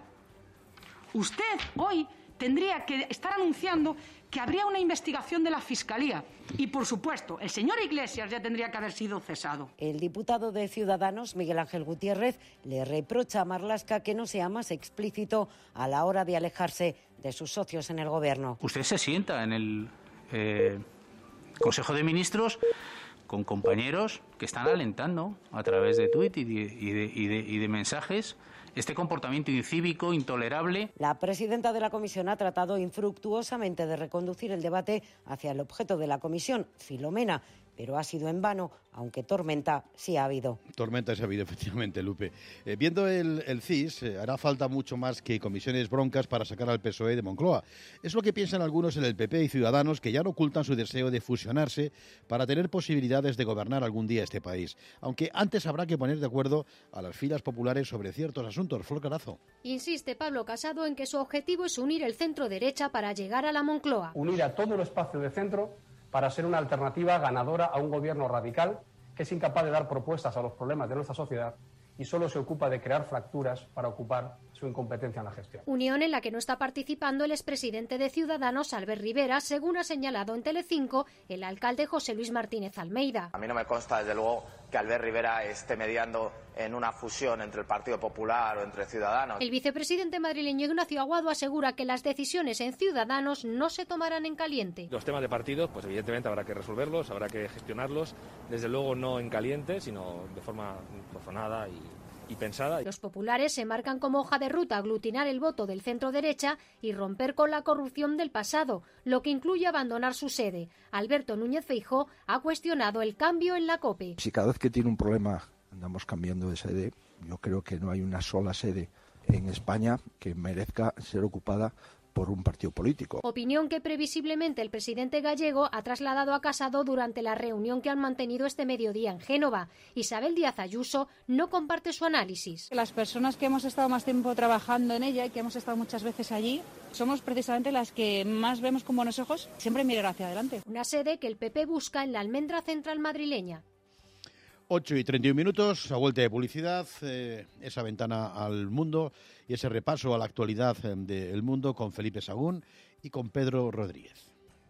Usted hoy tendría que estar anunciando que habría una investigación de la Fiscalía y, por supuesto, el señor Iglesias ya tendría que haber sido cesado. El diputado de Ciudadanos, Miguel Ángel Gutiérrez, le reprocha a Marlaska que no sea más explícito a la hora de alejarse de sus socios en el Gobierno. Usted se sienta en el eh, Consejo de Ministros con compañeros que están alentando a través de tuit y de, y de, y de, y de mensajes este comportamiento incívico, intolerable. La presidenta de la comisión ha tratado infructuosamente de reconducir el debate hacia el objeto de la comisión, Filomena, pero ha sido en vano, aunque tormenta sí ha habido. Tormenta sí ha habido, efectivamente, Lupe. Eh, viendo el, el C I S, eh, hará falta mucho más que comisiones broncas para sacar al P S O E de Moncloa. Es lo que piensan algunos en el P P y Ciudadanos, que ya no ocultan su deseo de fusionarse para tener posibilidades de gobernar algún día este país. Aunque antes habrá que poner de acuerdo a las filas populares sobre ciertos asuntos. Flor Carazo. Insiste Pablo Casado en que su objetivo es unir el centro-derecha para llegar a la Moncloa. Unir a todo el espacio de centro para ser una alternativa ganadora a un gobierno radical que es incapaz de dar propuestas a los problemas de nuestra sociedad y solo se ocupa de crear fracturas para ocupar su incompetencia en la gestión. Unión en la que no está participando el expresidente de Ciudadanos, Albert Rivera, según ha señalado en Telecinco el alcalde José Luis Martínez Almeida. A mí no me consta, desde luego, que Albert Rivera esté mediando en una fusión entre el Partido Popular o entre Ciudadanos. El vicepresidente madrileño Ignacio Aguado asegura que las decisiones en Ciudadanos no se tomarán en caliente. Los temas de partidos, pues evidentemente habrá que resolverlos, habrá que gestionarlos, desde luego no en caliente, sino de forma razonada y y pensada. Los populares se marcan como hoja de ruta aglutinar el voto del centro-derecha y romper con la corrupción del pasado, lo que incluye abandonar su sede. Alberto Núñez Feijóo ha cuestionado el cambio en la COPE. Si cada vez que tiene un problema andamos cambiando de sede, yo creo que no hay una sola sede en España que merezca ser ocupada por un partido político. Opinión que previsiblemente el presidente gallego ha trasladado a Casado durante la reunión que han mantenido este mediodía en Génova. Isabel Díaz Ayuso no comparte su análisis. Las personas que hemos estado más tiempo trabajando en ella y que hemos estado muchas veces allí, somos precisamente las que más vemos con buenos ojos siempre mirar hacia adelante. Una sede que el P P busca en la Almendra Central madrileña. ocho y treinta y un minutos, a vuelta de publicidad, eh, esa ventana al mundo y ese repaso a la actualidad eh, del mundo con Felipe Sagún y con Pedro Rodríguez.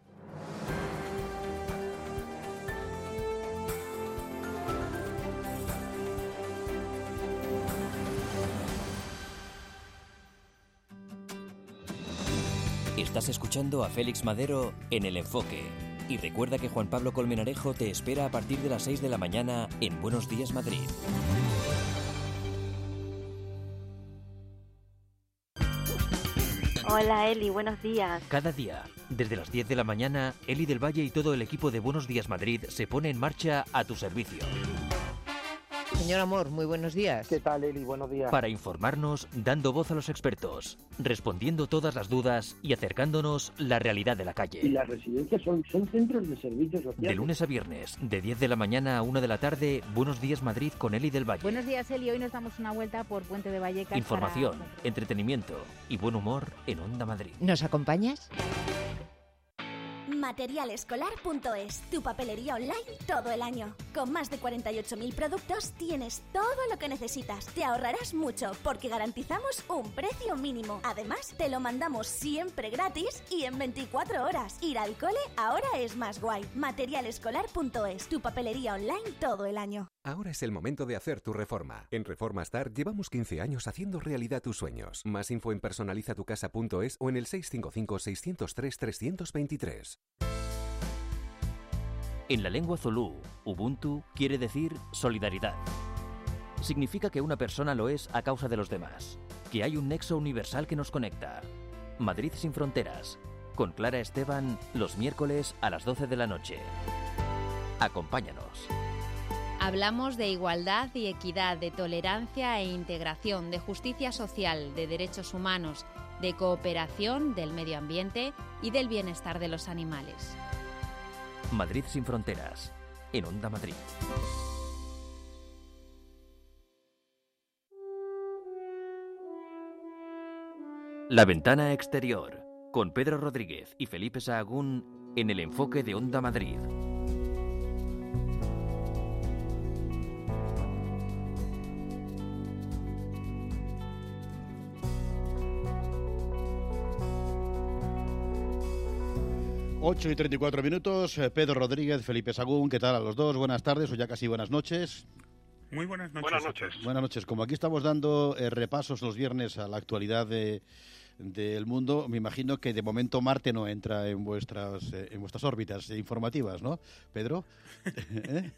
Estás escuchando a Félix Madero en El Enfoque. Y recuerda que Juan Pablo Colmenarejo te espera a partir de las seis de la mañana en Buenos Días Madrid. Hola Eli, buenos días. Cada día, desde las diez de la mañana, Eli del Valle y todo el equipo de Buenos Días Madrid se pone en marcha a tu servicio. Señor Amor, muy buenos días. ¿Qué tal, Eli? Buenos días. Para informarnos, dando voz a los expertos, respondiendo todas las dudas y acercándonos la realidad de la calle. Y las residencias son, son centros de servicios sociales. De lunes a viernes, de diez de la mañana a una de la tarde, Buenos Días Madrid con Eli del Valle. Buenos días, Eli. Hoy nos damos una vuelta por Puente de Vallecas. Información, para... entretenimiento y buen humor en Onda Madrid. ¿Nos acompañas? Materialescolar punto es, tu papelería online todo el año. Con más de cuarenta y ocho mil productos tienes todo lo que necesitas. Te ahorrarás mucho porque garantizamos un precio mínimo. Además, te lo mandamos siempre gratis y en veinticuatro horas. Ir al cole ahora es más guay. Materialescolar punto es, tu papelería online todo el año. Ahora es el momento de hacer tu reforma. En Reforma Star llevamos quince años haciendo realidad tus sueños. Más info en personaliza tu casa punto es o en el seis cinco cinco, seis cero tres, tres dos tres. En la lengua zulú, Ubuntu quiere decir solidaridad. Significa que una persona lo es a causa de los demás, que hay un nexo universal que nos conecta. Madrid sin fronteras, con Clara Esteban, los miércoles a las doce de la noche. Acompáñanos. Hablamos de igualdad y equidad, de tolerancia e integración, de justicia social, de derechos humanos, de cooperación, del medio ambiente y del bienestar de los animales. Madrid sin fronteras, en Onda Madrid. La ventana exterior, con Pedro Rodríguez y Felipe Sahagún en el enfoque de Onda Madrid. ocho y treinta y cuatro minutos, Pedro Rodríguez, Felipe Sahagún, ¿qué tal a los dos? Buenas tardes o ya casi buenas noches. Muy buenas noches. Buenas noches. Buenas noches. Como aquí estamos dando eh, repasos los viernes a la actualidad de, del mundo, me imagino que de momento Marte no entra en vuestras eh, en vuestras órbitas informativas, ¿no, Pedro? ¿Eh?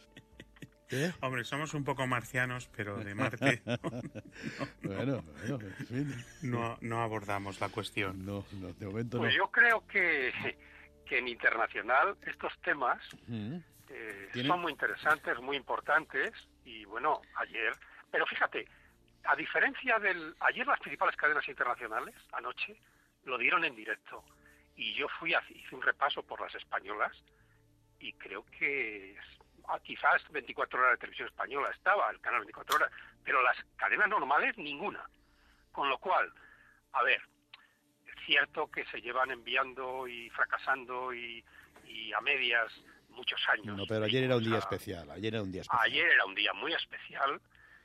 ¿Eh? Hombre, somos un poco marcianos, pero de Marte no, no, bueno, bueno, en fin. no, no abordamos la cuestión. No, no, de momento pues no. yo creo que, que en internacional estos temas Mm. eh, ¿Tiene? son muy interesantes, muy importantes, y bueno, ayer, pero fíjate, a diferencia del, ayer las principales cadenas internacionales, anoche, lo dieron en directo, y yo fui, a, hice un repaso por las españolas, y creo que ah, quizás veinticuatro horas de televisión española estaba, el canal veinticuatro horas, pero las cadenas normales ninguna. Con lo cual, a ver, es cierto que se llevan enviando y fracasando y, y a medias muchos años. No, pero ayer era un día especial, ayer era un día especial. Ayer era un día muy especial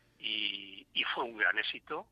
y, y fue un gran éxito.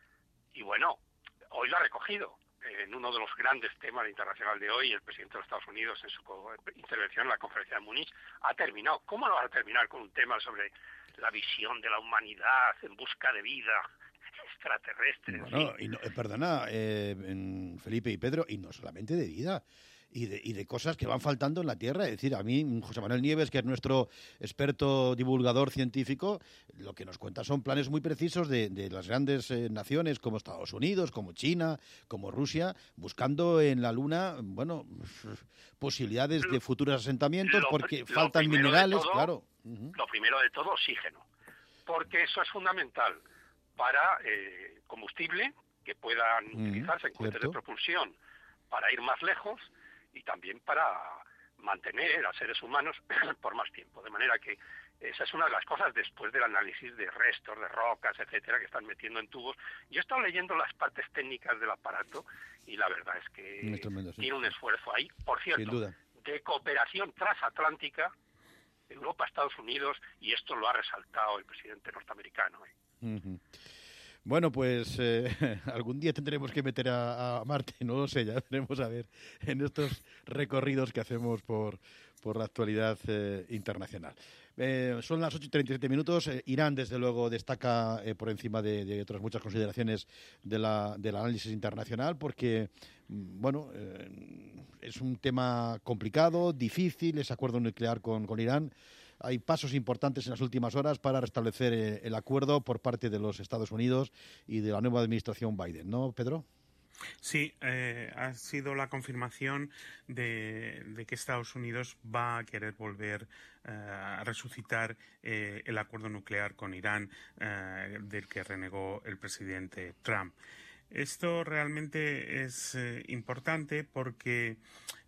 Y bueno, hoy lo ha recogido. En uno de los grandes temas internacional de hoy, el presidente de los Estados Unidos, en su intervención en la conferencia de Múnich, ha terminado. ¿Cómo lo va a terminar con un tema sobre la visión de la humanidad en busca de vida extraterrestre? Bueno, y no, eh, perdona, eh, en Felipe y Pedro, y no solamente de vida, y de, y de cosas que van faltando en la Tierra. Es decir, a mí, José Manuel Nieves, que es nuestro experto divulgador científico, lo que nos cuenta son planes muy precisos de, de las grandes eh, naciones como Estados Unidos, como China, como Rusia, buscando en la Luna, bueno, posibilidades de futuros asentamientos, Lo- porque lo faltan primero de minerales, todo, claro. Ujú. Lo primero de todo, oxígeno, porque eso es fundamental para eh, combustible que puedan Mm, utilizarse en cohetes cierto. de propulsión para ir más lejos y también para mantener a seres humanos por más tiempo. De manera que esa es una de las cosas después del análisis de restos, de rocas, etcétera, que están metiendo en tubos. Yo he estado leyendo las partes técnicas del aparato y la verdad es que Es tremendo, sí. tiene un esfuerzo ahí, por cierto, Sin duda. de cooperación transatlántica, Europa, Estados Unidos, y esto lo ha resaltado el presidente norteamericano. ¿eh? Ujú. Bueno, pues eh, algún día tendremos que meter a, a Marte, no lo sé, ya veremos a ver en estos recorridos que hacemos por, por la actualidad eh, internacional. Eh, son las ocho y treinta y siete minutos. Eh, Irán, desde luego, destaca eh, por encima de, de otras muchas consideraciones de la, del análisis internacional porque, mm, bueno, eh, es un tema complicado, difícil, ese acuerdo nuclear con, con Irán. Hay pasos importantes en las últimas horas para restablecer eh, el acuerdo por parte de los Estados Unidos y de la nueva administración Biden, ¿no, Pedro? Sí, eh, ha sido la confirmación de, de que Estados Unidos va a querer volver eh, a resucitar eh, el acuerdo nuclear con Irán eh, del que renegó el presidente Trump. Esto realmente es eh, importante porque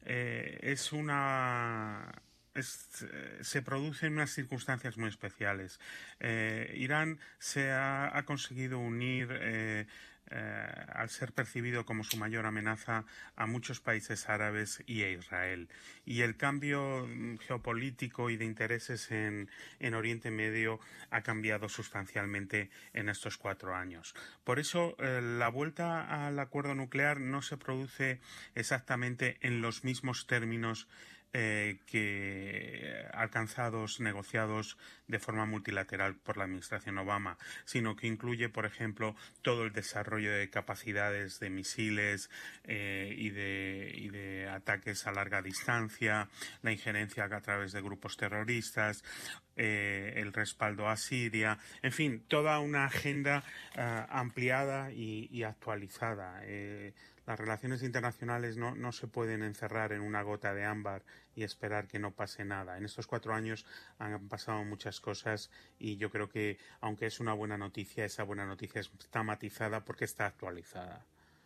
eh, es una... Es, eh, se producen unas circunstancias muy especiales. Eh, Irán se ha, ha conseguido unir, eh, eh, al ser percibido como su mayor amenaza, a muchos países árabes y a Israel. Y el cambio mm, geopolítico y de intereses en, en Oriente Medio ha cambiado sustancialmente en estos cuatro años. Por eso, eh, la vuelta al acuerdo nuclear no se produce exactamente en los mismos términos Eh, que alcanzados, negociados de forma multilateral por la administración Obama, sino que incluye, por ejemplo, todo el desarrollo de capacidades de misiles eh, y, de, y de ataques a larga distancia, la injerencia a través de grupos terroristas, eh, el respaldo a Siria, en fin, toda una agenda eh, ampliada y, y actualizada. Eh, las relaciones internacionales no, no se pueden encerrar en una gota de ámbar y esperar que no pase nada. En estos cuatro años han pasado muchas cosas y yo creo que, aunque es una buena noticia, esa buena noticia está matizada porque está actualizada.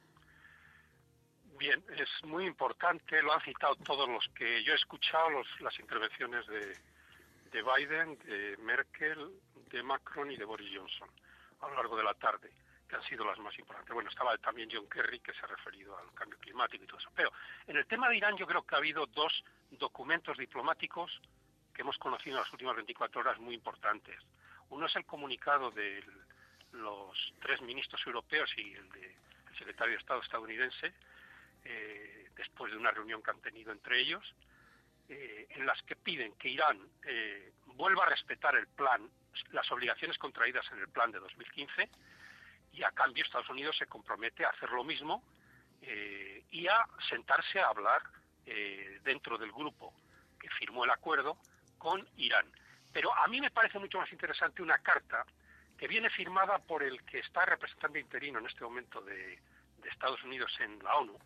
Bien, es muy importante, lo han citado todos los que yo he escuchado, los, las intervenciones de, de Biden, de Merkel, de Macron y de Boris Johnson a lo largo de la tarde, que han sido las más importantes. Bueno, estaba también John Kerry, que se ha referido al cambio climático y todo eso. Pero en el tema de Irán yo creo que ha habido dos documentos diplomáticos que hemos conocido en las últimas veinticuatro horas muy importantes. Uno es el comunicado de los tres ministros europeos y el del de, secretario de Estado estadounidense, eh, después de una reunión que han tenido entre ellos, eh, en las que piden que Irán eh, vuelva a respetar el plan, las obligaciones contraídas en el plan de dos mil quince, y a cambio Estados Unidos se compromete a hacer lo mismo eh, y a sentarse a hablar eh, dentro del grupo que firmó el acuerdo con Irán. Pero a mí me parece mucho más interesante una carta que viene firmada por el que está representando interino en este momento de, de Estados Unidos en la ONU,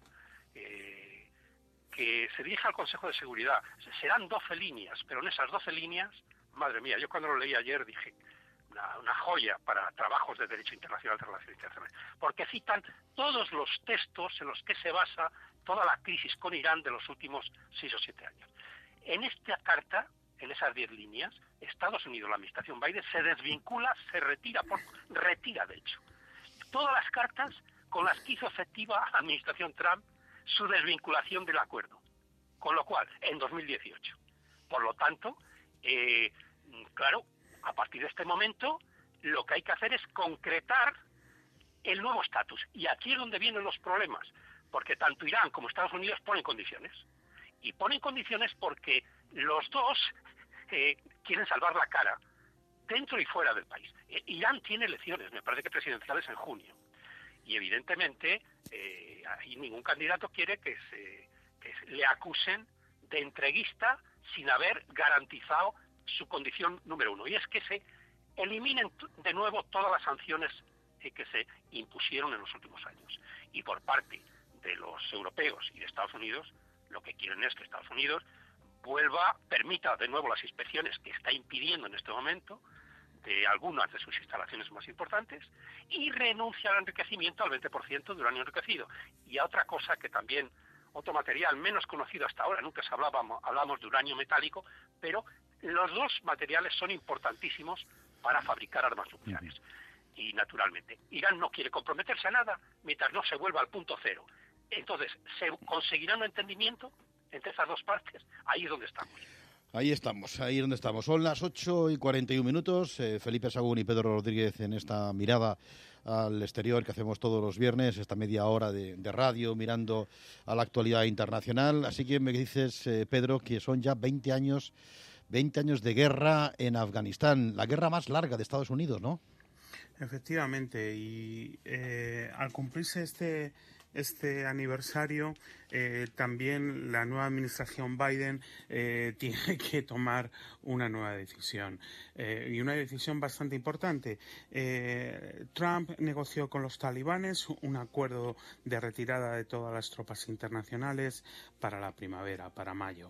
eh, que se dirige al Consejo de Seguridad. Serán doce líneas, pero en esas doce líneas, madre mía, yo cuando lo leí ayer dije, una, una joya para trabajos de derecho internacional, de relaciones internacionales, porque citan todos los textos en los que se basa toda la crisis con Irán de los últimos seis o siete años. En esta carta, en esas diez líneas, Estados Unidos, la administración Biden, se desvincula, se retira, por, retira de hecho, todas las cartas con las que hizo efectiva la administración Trump su desvinculación del acuerdo, con lo cual, en dos mil dieciocho. Por lo tanto, eh, claro, a partir de este momento, lo que hay que hacer es concretar el nuevo estatus. Y aquí es donde vienen los problemas, porque tanto Irán como Estados Unidos ponen condiciones. Y ponen condiciones porque los dos eh, quieren salvar la cara dentro y fuera del país. Eh, Irán tiene elecciones, me parece que presidenciales en junio. Y evidentemente eh, ahí ningún candidato quiere que se que le acusen de entreguista sin haber garantizado su condición número uno. Y es que se eliminen de nuevo todas las sanciones eh, que se impusieron en los últimos años. Y por parte de los europeos y de Estados Unidos, lo que quieren es que Estados Unidos vuelva, permita de nuevo las inspecciones que está impidiendo en este momento de algunas de sus instalaciones más importantes y renuncia al enriquecimiento al veinte por ciento de uranio enriquecido. Y a otra cosa que también, otro material menos conocido hasta ahora, nunca se hablaba, hablamos de uranio metálico, pero los dos materiales son importantísimos para fabricar armas nucleares. Y naturalmente, Irán no quiere comprometerse a nada mientras no se vuelva al punto cero. Entonces, ¿se conseguirá un entendimiento entre esas dos partes? Ahí es donde estamos. Ahí estamos, ahí es donde estamos. Son las ocho y cuarenta y un minutos. Eh, Felipe Sagún y Pedro Rodríguez en esta mirada al exterior que hacemos todos los viernes, esta media hora de, de radio mirando a la actualidad internacional. Así que me dices, eh, Pedro, que son ya veinte años, veinte años de guerra en Afganistán, la guerra más larga de Estados Unidos, ¿no? Efectivamente, y eh, al cumplirse este... Este aniversario, eh, también la nueva administración Biden eh, tiene que tomar una nueva decisión, eh, y una decisión bastante importante. Eh, Trump negoció con los talibanes un acuerdo de retirada de todas las tropas internacionales para la primavera, para mayo.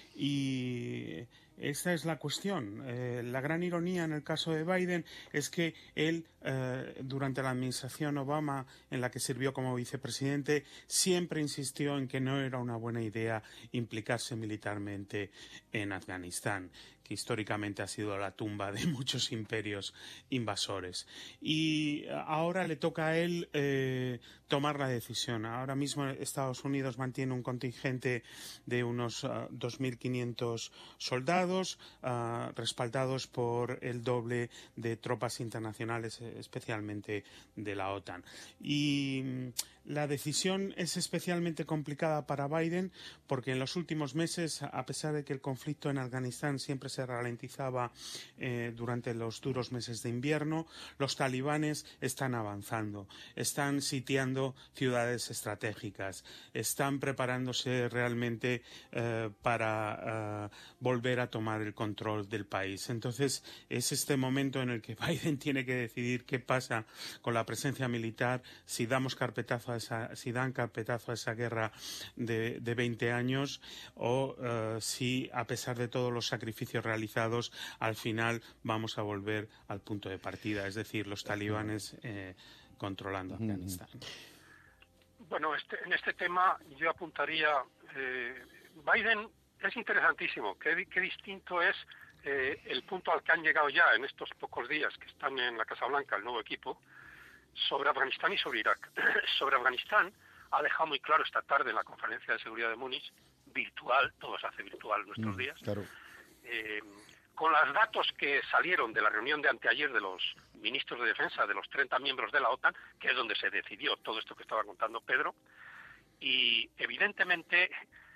Y esta es la cuestión. Eh, la gran ironía en el caso de Biden es que él, eh, durante la administración Obama, en la que sirvió como vicepresidente, siempre insistió en que no era una buena idea implicarse militarmente en Afganistán, que históricamente ha sido la tumba de muchos imperios invasores. Y ahora le toca a él eh, tomar la decisión. Ahora mismo Estados Unidos mantiene un contingente de unos uh, dos mil quinientos soldados, uh, respaldados por el doble de tropas internacionales, especialmente de la OTAN. Y la decisión es especialmente complicada para Biden porque en los últimos meses, a pesar de que el conflicto en Afganistán siempre se se ralentizaba eh, durante los duros meses de invierno. Los talibanes están avanzando, están sitiando ciudades estratégicas, están preparándose realmente eh, para eh, volver a tomar el control del país. Entonces, es este momento en el que Biden tiene que decidir qué pasa con la presencia militar, si damos carpetazo a esa, si dan carpetazo a esa guerra de, de veinte años o uh, si, a pesar de todos los sacrificios realizados, al final vamos a volver al punto de partida, es decir, los talibanes eh, controlando Afganistán. Bueno, este, en este tema yo apuntaría, eh, Biden es interesantísimo, qué, qué distinto es eh, el punto al que han llegado ya en estos pocos días que están en la Casa Blanca el nuevo equipo, sobre Afganistán y sobre Irak. Sobre Afganistán ha dejado muy claro esta tarde en la conferencia de seguridad de Múnich, virtual, todo se hace virtual en nuestros Mm, días, claro. eh, con los datos que salieron de la reunión de anteayer de los ministros de defensa de los treinta miembros de la OTAN, que es donde se decidió todo esto que estaba contando Pedro, y evidentemente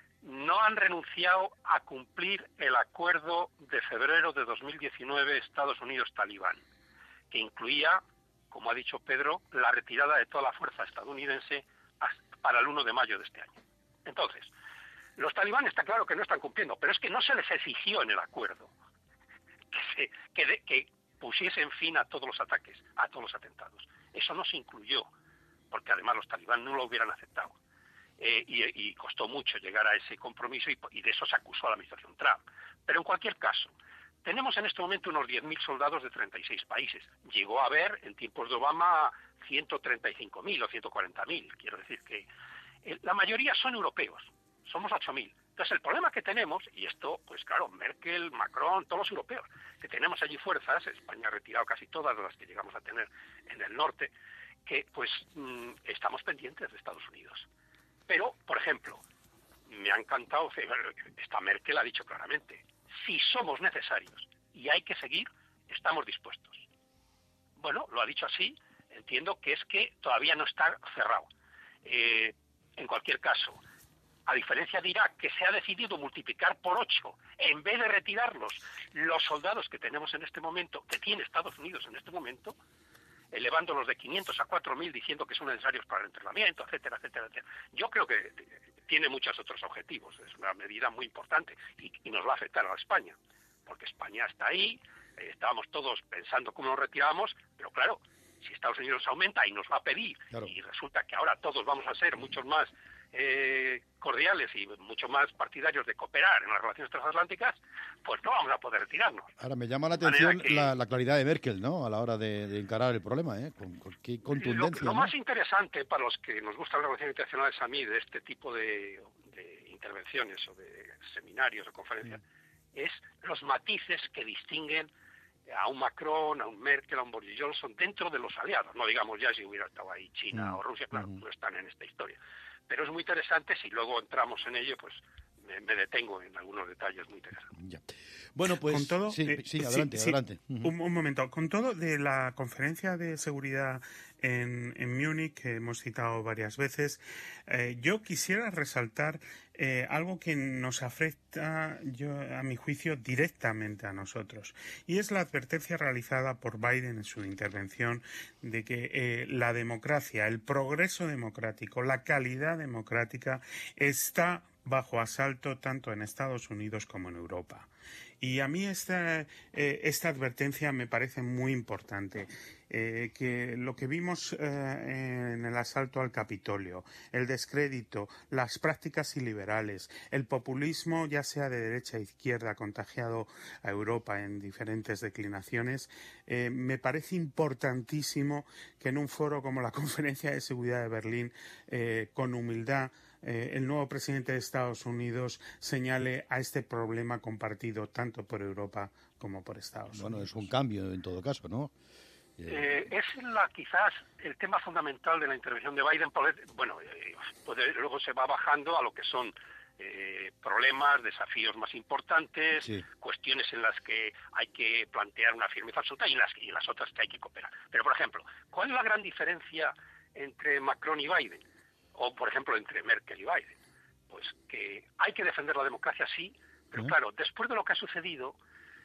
no han renunciado a cumplir el acuerdo de febrero de dos mil diecinueve Estados Unidos-Talibán, que incluía, como ha dicho Pedro, la retirada de toda la fuerza estadounidense para el uno de mayo de este año. Entonces, los talibanes está claro que no están cumpliendo, pero es que no se les exigió en el acuerdo que, se, que, de, que pusiesen fin a todos los ataques, a todos los atentados. Eso no se incluyó, porque además los talibanes no lo hubieran aceptado. Eh, y, y costó mucho llegar a ese compromiso y, y de eso se acusó a la administración Trump. Pero en cualquier caso, tenemos en este momento unos diez mil soldados de treinta y seis países. Llegó a haber, en tiempos de Obama, ciento treinta y cinco mil o ciento cuarenta mil. Quiero decir que eh, la mayoría son europeos. Somos ocho mil. Entonces, el problema que tenemos, y esto, pues claro, Merkel, Macron, todos los europeos, que tenemos allí fuerzas, España ha retirado casi todas las que llegamos a tener en el norte, que pues mmm, estamos pendientes de Estados Unidos. Pero, por ejemplo, me ha encantado, esta Merkel ha dicho claramente, si somos necesarios y hay que seguir, estamos dispuestos. Bueno, lo ha dicho así, entiendo que es que todavía no está cerrado. Eh, en cualquier caso, a diferencia de Irak, que se ha decidido multiplicar por ocho, en vez de retirarlos, los soldados que tenemos en este momento, que tiene Estados Unidos en este momento, elevándolos de quinientos a cuatro mil, diciendo que son necesarios para el entrenamiento, etcétera, etcétera, etcétera. Yo creo que tiene muchos otros objetivos, es una medida muy importante y, y nos va a afectar a España, porque España está ahí, eh, estábamos todos pensando cómo nos retiramos, pero claro, si Estados Unidos aumenta y nos va a pedir, claro, y resulta que ahora todos vamos a ser muchos más eh, cordiales y mucho más partidarios de cooperar en las relaciones transatlánticas, pues no vamos a poder retirarnos. Ahora me llama la atención que, la, la claridad de Merkel, ¿no? A la hora de, de encarar el problema, ¿eh? Con, con qué contundencia. Lo, lo ¿no? más interesante para los que nos gustan las relaciones internacionales a mí de este tipo de, de intervenciones o de seminarios o conferencias mm. es los matices que distinguen a un Macron, a un Merkel, a un Boris Johnson dentro de los aliados. No digamos ya si hubiera estado ahí China mm. o Rusia, claro, mm. no están en esta historia. Pero es muy interesante, si luego entramos en ello, pues me, me detengo en algunos detalles muy interesantes. Ya. Bueno, pues con todo, sí, eh, sí, adelante, sí, adelante. Sí. Uh-huh. Un, un momento, con todo de la conferencia de seguridad en, en Múnich, que hemos citado varias veces, eh, yo quisiera resaltar eh, algo que nos afecta, yo, a mi juicio, directamente a nosotros, y es la advertencia realizada por Biden en su intervención de que eh, la democracia, el progreso democrático, la calidad democrática está bajo asalto tanto en Estados Unidos como en Europa. Y a mí esta, eh, esta advertencia me parece muy importante, eh, que lo que vimos eh, en el asalto al Capitolio, el descrédito, las prácticas iliberales, el populismo, ya sea de derecha e izquierda, contagiado a Europa en diferentes declinaciones, eh, me parece importantísimo que en un foro como la Conferencia de Seguridad de Berlín, eh, con humildad, Eh, el nuevo presidente de Estados Unidos señale a este problema compartido tanto por Europa como por Estados bueno, Unidos. Bueno, es un cambio en todo caso, ¿no? Eh, es la, quizás el tema fundamental de la intervención de Biden. Bueno, eh, pues luego se va bajando a lo que son eh, problemas, desafíos más importantes, sí. cuestiones en las que hay que plantear una firmeza absoluta y en las, y en las otras que hay que cooperar. Pero, por ejemplo, ¿cuál es la gran diferencia entre Macron y Biden? O, por ejemplo, entre Merkel y Biden. Pues que hay que defender la democracia, sí, pero claro, después de lo que ha sucedido,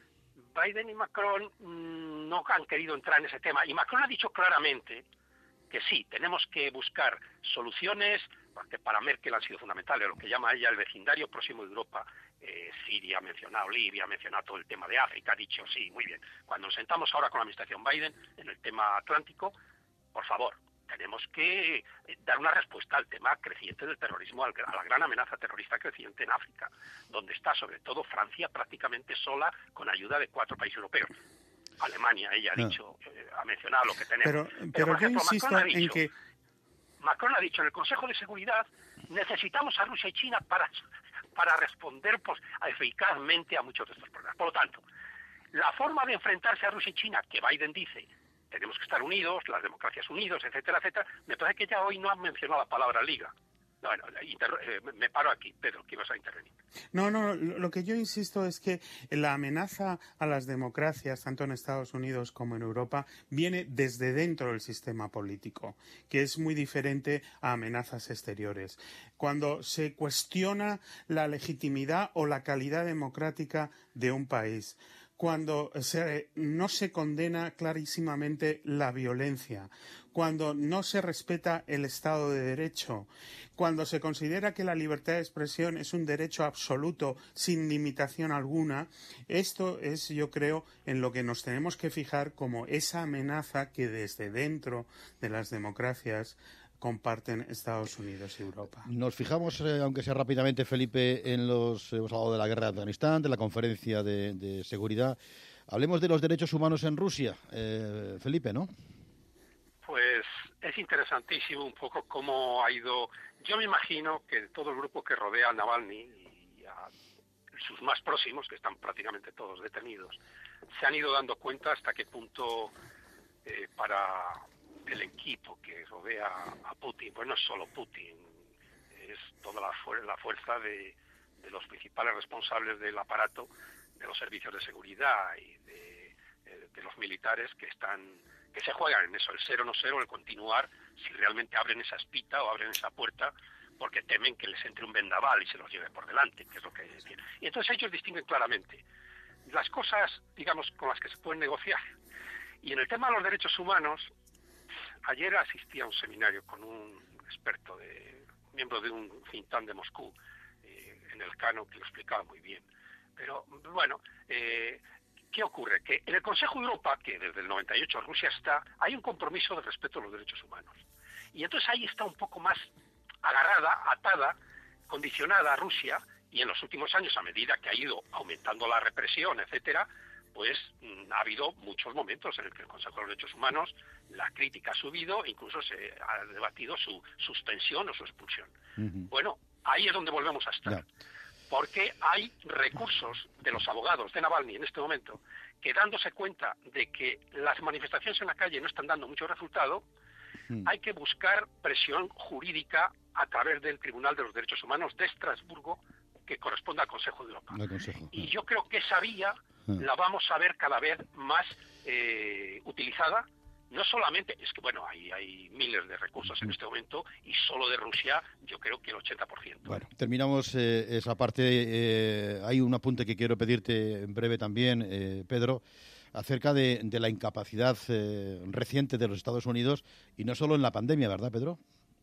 Biden y Macron mmm, no han querido entrar en ese tema. Y Macron ha dicho claramente que sí, tenemos que buscar soluciones, porque para Merkel han sido fundamentales, lo que llama ella el vecindario próximo de Europa. Eh, Siria ha mencionado, Libia ha mencionado todo el tema de África, ha dicho sí, muy bien. Cuando nos sentamos ahora con la administración Biden en el tema atlántico, por favor, tenemos que dar una respuesta al tema creciente del terrorismo, a la gran amenaza terrorista creciente en África, donde está sobre todo Francia prácticamente sola con ayuda de cuatro países europeos. Alemania, ella ha dicho, no. eh, ha mencionado lo que tenemos. Pero, pero, pero por yo ejemplo, insisto Macron ha dicho, en que... Macron ha dicho en el Consejo de Seguridad, necesitamos a Rusia y China para, para responder pues, eficazmente a muchos de estos problemas. Por lo tanto, la forma de enfrentarse a Rusia y China, que Biden dice, tenemos que estar unidos, las democracias unidos, etcétera, etcétera, me parece que ya hoy no han mencionado la palabra liga. Bueno, eh, me paro aquí, Pedro, que ibas a intervenir. No, no, lo que yo insisto es que la amenaza a las democracias, tanto en Estados Unidos como en Europa, viene desde dentro del sistema político, que es muy diferente a amenazas exteriores. Cuando se cuestiona la legitimidad o la calidad democrática de un país, cuando se, no se condena clarísimamente la violencia, cuando no se respeta el Estado de Derecho, cuando se considera que la libertad de expresión es un derecho absoluto sin limitación alguna, esto es, yo creo, en lo que nos tenemos que fijar como esa amenaza que desde dentro de las democracias comparten Estados Unidos y Europa. Nos fijamos, eh, aunque sea rápidamente, Felipe, en los... Hemos hablado de la guerra de Afganistán, de la conferencia de, de seguridad. Hablemos de los derechos humanos en Rusia. Eh, Felipe, ¿no? Pues es interesantísimo un poco cómo ha ido... Yo me imagino que todo el grupo que rodea a Navalny y a sus más próximos, que están prácticamente todos detenidos, se han ido dando cuenta hasta qué punto eh, para el equipo que rodea a Putin, pues no es solo Putin, es toda la, fu- la fuerza de, de los principales responsables del aparato, de los servicios de seguridad y de, de los militares que están... que se juegan en eso, el ser o no ser, o el continuar, si realmente abren esa espita o abren esa puerta, porque temen que les entre un vendaval y se los lleve por delante, que es lo que tienen. Y entonces ellos distinguen claramente las cosas, digamos, con las que se pueden negociar. Y en el tema de los derechos humanos, ayer asistí a un seminario con un experto, de miembro de un think tank de Moscú, eh, en el Cano, que lo explicaba muy bien. Pero, bueno... Eh, ¿Qué ocurre? Que en el Consejo de Europa, que desde el noventa y ocho Rusia está, hay un compromiso de respeto a los derechos humanos. Y entonces ahí está un poco más agarrada, atada, condicionada a Rusia, y en los últimos años, a medida que ha ido aumentando la represión, etcétera, pues mmm, ha habido muchos momentos en el que el Consejo de los Derechos Humanos, la crítica ha subido, incluso se ha debatido su suspensión o su expulsión. Uh-huh. Bueno, ahí es donde volvemos a estar. Yeah. Porque hay recursos de los abogados de Navalny en este momento que, dándose cuenta de que las manifestaciones en la calle no están dando mucho resultado, mm. hay que buscar presión jurídica a través del Tribunal de los Derechos Humanos de Estrasburgo, que corresponde al Consejo de Europa. Consejo. Y yo creo que esa vía mm. la vamos a ver cada vez más eh, utilizada. No solamente, es que bueno, hay, hay miles de recursos en este momento y solo de Rusia yo creo que el ochenta por ciento. Bueno, terminamos eh, esa parte. Eh, hay un apunte que quiero pedirte en breve también, eh, Pedro, acerca de, de la incapacidad eh, reciente de los Estados Unidos y no solo en la pandemia, ¿verdad, Pedro?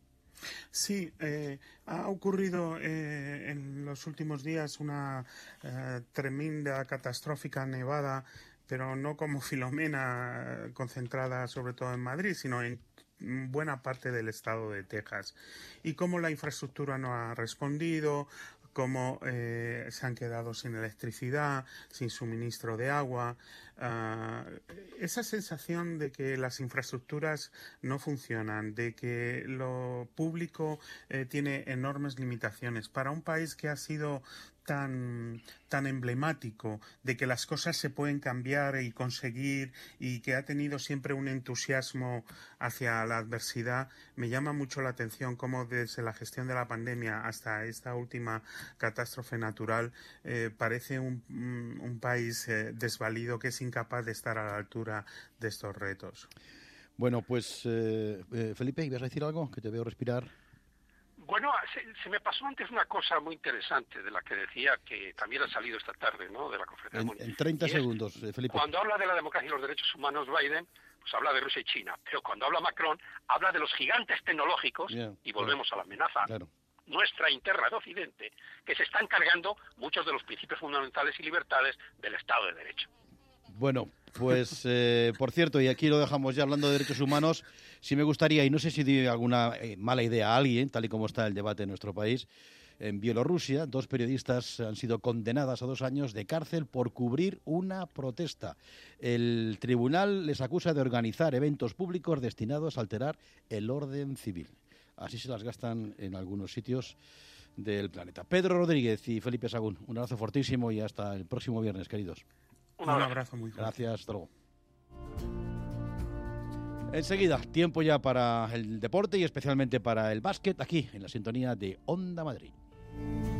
Sí, eh, ha ocurrido eh, en los últimos días una eh, tremenda, catastrófica nevada, pero no como Filomena, concentrada sobre todo en Madrid, sino en buena parte del estado de Texas. Y cómo la infraestructura no ha respondido, cómo eh, se han quedado sin electricidad, sin suministro de agua. Uh, esa sensación de que las infraestructuras no funcionan, de que lo público eh, tiene enormes limitaciones. Para un país que ha sido tan tan emblemático de que las cosas se pueden cambiar y conseguir y que ha tenido siempre un entusiasmo hacia la adversidad, me llama mucho la atención cómo desde la gestión de la pandemia hasta esta última catástrofe natural eh, parece un, un país eh, desvalido, que es incapaz de estar a la altura de estos retos. Bueno, pues eh, eh, Felipe, ¿ibas a decir algo? Que te veo respirar. Bueno, se, se me pasó antes una cosa muy interesante de la que decía que también ha salido esta tarde, ¿no?, de la conferencia En, de Múnich. en treinta Y es, segundos, eh, Felipe. Cuando habla de la democracia y los derechos humanos Biden, pues habla de Rusia y China. Pero cuando habla Macron, habla de los gigantes tecnológicos, Yeah, y volvemos claro, a la amenaza claro. nuestra interna de Occidente, que se están cargando muchos de los principios fundamentales y libertades del Estado de Derecho. Bueno, pues eh, por cierto, y aquí lo dejamos ya hablando de derechos humanos, sí me gustaría, y no sé si di alguna eh, mala idea a alguien, tal y como está el debate en nuestro país, en Bielorrusia, dos periodistas han sido condenadas a dos años de cárcel por cubrir una protesta. El tribunal les acusa de organizar eventos públicos destinados a alterar el orden civil. Así se las gastan en algunos sitios del planeta. Pedro Rodríguez y Felipe Sagún, un abrazo fortísimo y hasta el próximo viernes, queridos. Un abrazo, Un abrazo muy fuerte. Gracias, hasta luego. Enseguida, tiempo ya para el deporte y especialmente para el básquet, aquí en la sintonía de Onda Madrid.